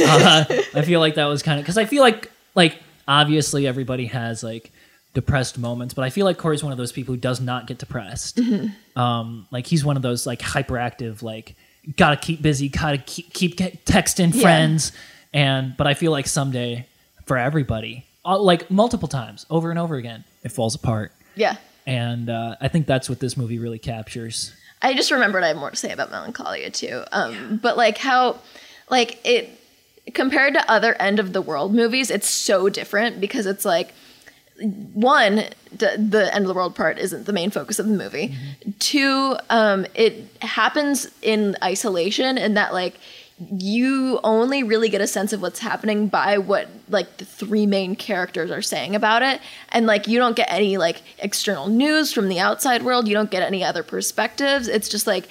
Speaker 2: I feel like that was kind of, because I feel like obviously everybody has like depressed moments, but I feel like Corey's one of those people who does not get depressed. Like he's one of those like hyperactive, like gotta keep busy, gotta keep texting friends, but I feel like someday for everybody, like multiple times, over and over again, it falls apart.
Speaker 1: Yeah.
Speaker 2: And I think that's what this movie really captures.
Speaker 1: I just remembered I have more to say about Melancholia too. But like how, like it compared to other end of the world movies, it's so different because it's like, one, the end of the world part isn't the main focus of the movie. Mm-hmm. 2, it happens in isolation, and that like you only really get a sense of what's happening by what like the 3 main characters are saying about it, and like you don't get any like external news from the outside world. You don't get any other perspectives. It's just like,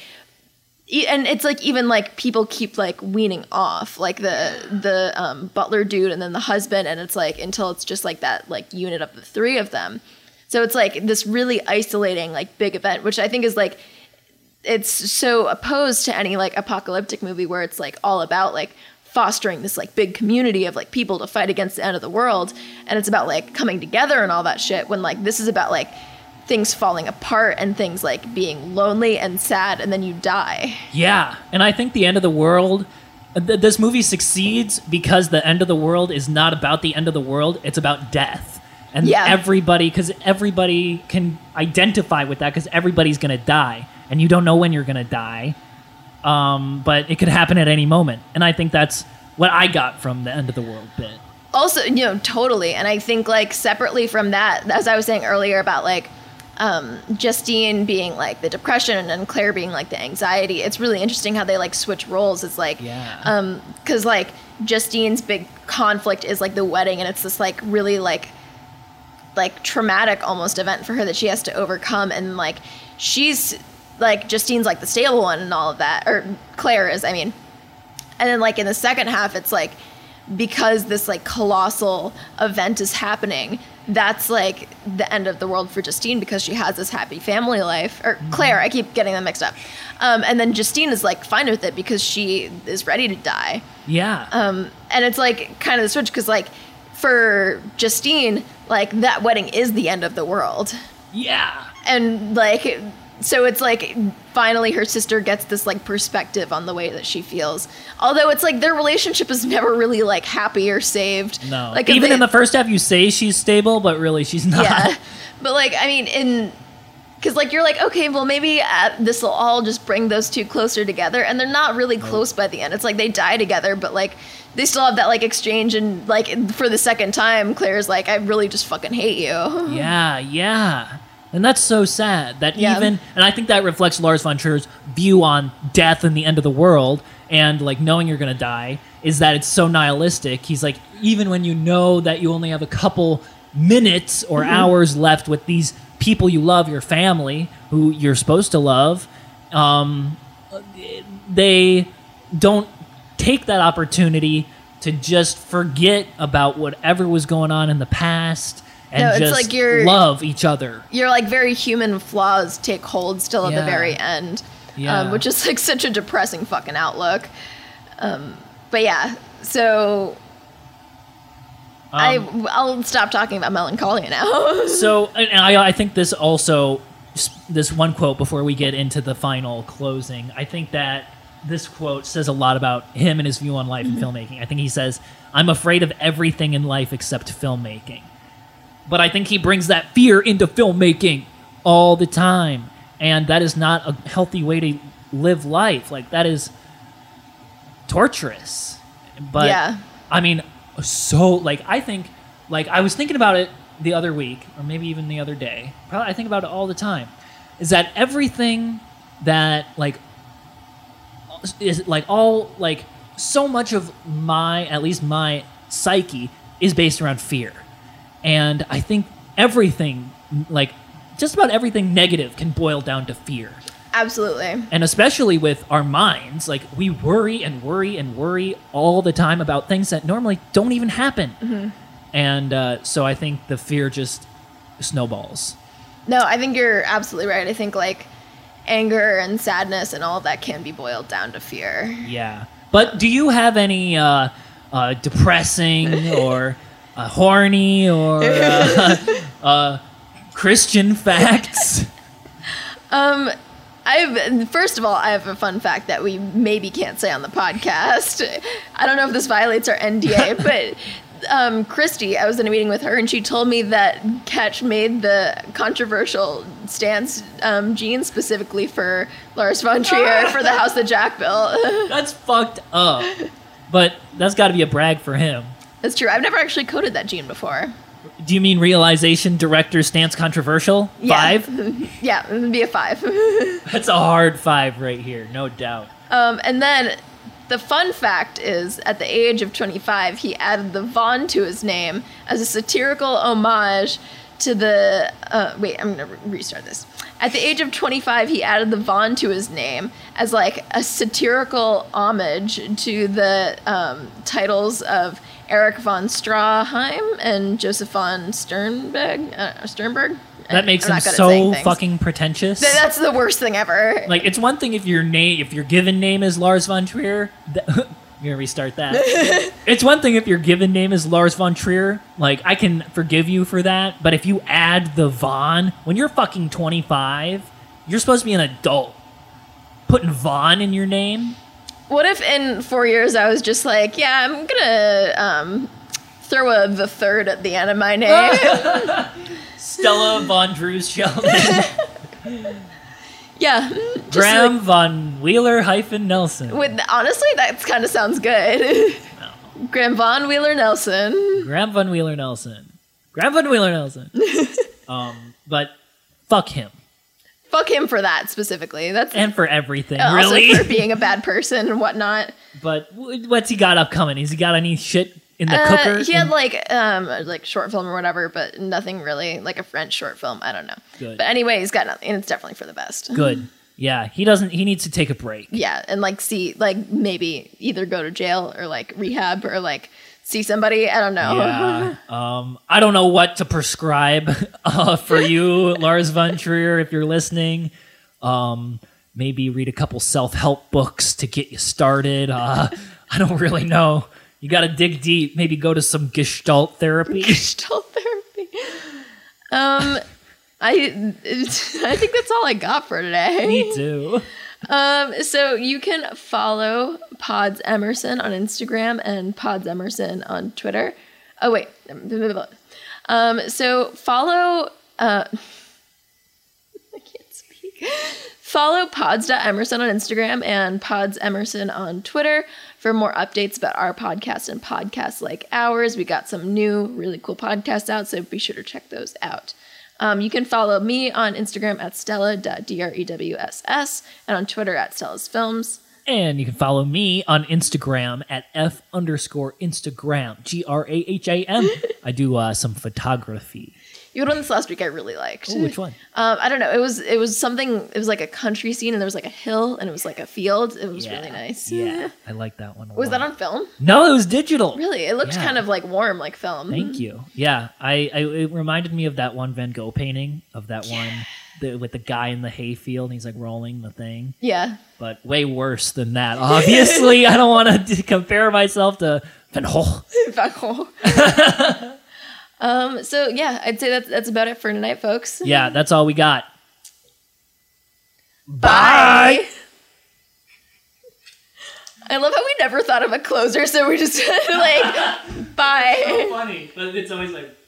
Speaker 1: and it's like even like people keep like weaning off like the butler dude and then the husband, and it's like until it's just like that like unit of the 3 of them. So it's like this really isolating like big event, which I think is like, it's so opposed to any like apocalyptic movie where it's like all about like fostering this like big community of like people to fight against the end of the world, and it's about like coming together and all that shit, when like this is about like things falling apart and things like being lonely and sad, and then you die.
Speaker 2: Yeah, and I think the end of the world, this movie succeeds because the end of the world is not about the end of the world, it's about death. And everybody can identify with that because everybody's going to die, and you don't know when you're going to die, but it could happen at any moment. And I think that's what I got from the end of the world bit.
Speaker 1: Also, totally. And I think like separately from that, as I was saying earlier about like Justine being like the depression and Claire being like the anxiety, it's really interesting how they like switch roles. It's like, because like Justine's big conflict is like the wedding, and it's this like really like traumatic almost event for her that she has to overcome, and like she's like Justine's like the stable one and all of that, or Claire is, I mean. And then like in the second half, it's like because this like colossal event is happening, that's like the end of the world for Justine because she has this happy family life. Or Claire, I keep getting them mixed up. And then Justine is like fine with it because she is ready to die.
Speaker 2: Yeah.
Speaker 1: And it's like kind of the switch because like for Justine, like that wedding is the end of the world.
Speaker 2: Yeah.
Speaker 1: And like, so it's like finally her sister gets this like perspective on the way that she feels. Although it's like their relationship is never really like happy or saved.
Speaker 2: No.
Speaker 1: Like
Speaker 2: even in the first half, you say she's stable, but really she's not.
Speaker 1: Yeah. But like, I mean, because like you're like, okay, well maybe this will all just bring those two closer together, and they're not really close by the end. It's like they die together, but like they still have that like exchange, and like for the second time, Claire's like, I really just fucking hate you.
Speaker 2: Yeah. And that's so sad that even, and I think that reflects Lars von Trier's view on death and the end of the world, and like knowing you're gonna die, is that it's so nihilistic. He's like, even when you know that you only have a couple minutes or hours left with these people you love, your family, who you're supposed to love, they don't take that opportunity to just forget about whatever was going on in the past and just
Speaker 1: like
Speaker 2: love each other.
Speaker 1: Your like very human flaws take hold still at the
Speaker 2: Yeah.
Speaker 1: very end,
Speaker 2: Yeah.
Speaker 1: which is like such a depressing fucking outlook. But yeah, so I'll stop talking about melancholia now.
Speaker 2: So, and I think this also, this one quote before we get into the final closing, I think that this quote says a lot about him and his view on life and filmmaking. I think he says, "I'm afraid of everything in life except filmmaking." But I think he brings that fear into filmmaking all the time. And that is not a healthy way to live life. Like, that is torturous. But,
Speaker 1: Yeah.
Speaker 2: I mean, so, like, I think, like, I was thinking about it the other week, or maybe even the other day. Probably, I think about it all the time. Is that everything that, like, is, like, all, like, so much of my, at least my psyche, is based around fear. And I think everything, like, just about everything negative can boil down to fear.
Speaker 1: Absolutely.
Speaker 2: And especially with our minds, like, we worry and worry and worry all the time about things that normally don't even happen. And so I think the fear just snowballs.
Speaker 1: No, I think you're absolutely right. I think like anger and sadness and all of that can be boiled down to fear.
Speaker 2: Yeah. But do you have any depressing or horny or Christian facts?
Speaker 1: First of all, I have a fun fact that we maybe can't say on the podcast. I don't know if this violates our NDA, but Christy, I was in a meeting with her, and she told me that Ketch made the controversial stance jeans specifically for Lars von Trier for the house that Jack built.
Speaker 2: That's fucked up. But that's got to be a brag for him.
Speaker 1: That's true. I've never actually coded that jean before.
Speaker 2: Do you mean realization, director, stance, controversial?
Speaker 1: Yeah.
Speaker 2: 5?
Speaker 1: Yeah, it would be a 5.
Speaker 2: That's a hard 5 right here, no doubt.
Speaker 1: And then the fun fact is, at the age of 25, he added the Von to his name as a satirical homage to the... wait, I'm going to restart this. At the age of 25, he added the Von to his name as like a satirical homage to the titles of Erich von Stroheim and Joseph von Sternberg.
Speaker 2: That makes
Speaker 1: I'm
Speaker 2: him
Speaker 1: not good at
Speaker 2: so
Speaker 1: saying things.
Speaker 2: fucking pretentious.
Speaker 1: That's the worst thing ever.
Speaker 2: Like, it's one thing if your given name is Lars von Trier. You're gonna restart that. It's one thing if your given name is Lars von Trier. Like, I can forgive you for that. But if you add the von, when you're fucking 25, you're supposed to be an adult. Putting von in your name.
Speaker 1: What if in 4 years I was just like, yeah, I'm gonna throw the third at the end of my name.
Speaker 2: Stella von Drews Sheldon.
Speaker 1: Yeah.
Speaker 2: Graham von Wheeler hyphen Nelson.
Speaker 1: Honestly, that kind of sounds good.
Speaker 2: No.
Speaker 1: Graham von Wheeler Nelson.
Speaker 2: Graham von Wheeler Nelson. Graham von Wheeler Nelson. But fuck him.
Speaker 1: Fuck him for that specifically. That's
Speaker 2: And for everything,
Speaker 1: also
Speaker 2: really.
Speaker 1: for being a bad person and whatnot.
Speaker 2: But what's he got upcoming? Has he got any shit in the cooker?
Speaker 1: He had like short film or whatever, but nothing really, like a French short film. I don't know.
Speaker 2: Good.
Speaker 1: But anyway, he's got nothing, and it's definitely for the best.
Speaker 2: Good. Yeah, he needs to take a break.
Speaker 1: Yeah, and like see, like maybe either go to jail or like rehab or like see somebody. I don't know.
Speaker 2: Yeah. I don't know what to prescribe for you, Lars von Trier, if you're listening. Maybe read a couple self-help books to get you started. I don't really know. You got to dig deep. Maybe go to some Gestalt therapy.
Speaker 1: Gestalt therapy. I think that's all I got for today.
Speaker 2: Me too.
Speaker 1: So you can follow Pods Emerson on Instagram and Pods Emerson on Twitter. Oh wait. So follow I can't speak. Follow pods.emerson on Instagram and Pods Emerson on Twitter for more updates about our podcast and podcasts like ours. We got some new really cool podcasts out, so be sure to check those out. You can follow me on Instagram at stella.drewss and on Twitter at Stella's Films.
Speaker 2: And you can follow me on Instagram at F_Instagram, GRAHAM. I do some photography.
Speaker 1: You had one this last week I really liked.
Speaker 2: Oh, which one?
Speaker 1: I don't know. It was something, it was like a country scene and there was like a hill and it was like a field. It was really nice.
Speaker 2: Yeah, I like that one a
Speaker 1: Was
Speaker 2: lot.
Speaker 1: that on film?
Speaker 2: No, it was digital.
Speaker 1: Really? It looked kind of like warm, like film.
Speaker 2: Thank you. Yeah, it reminded me of that one Van Gogh painting of that one with the guy in the hayfield and he's like rolling the thing.
Speaker 1: Yeah.
Speaker 2: But way worse than that. Obviously, I don't want to compare myself to Van Gogh.
Speaker 1: Van Gogh. So yeah, I'd say that's about it for tonight, folks.
Speaker 2: Yeah, that's all we got.
Speaker 1: Bye. I love how we never thought of a closer, so we just like bye.
Speaker 2: So funny, but it's always like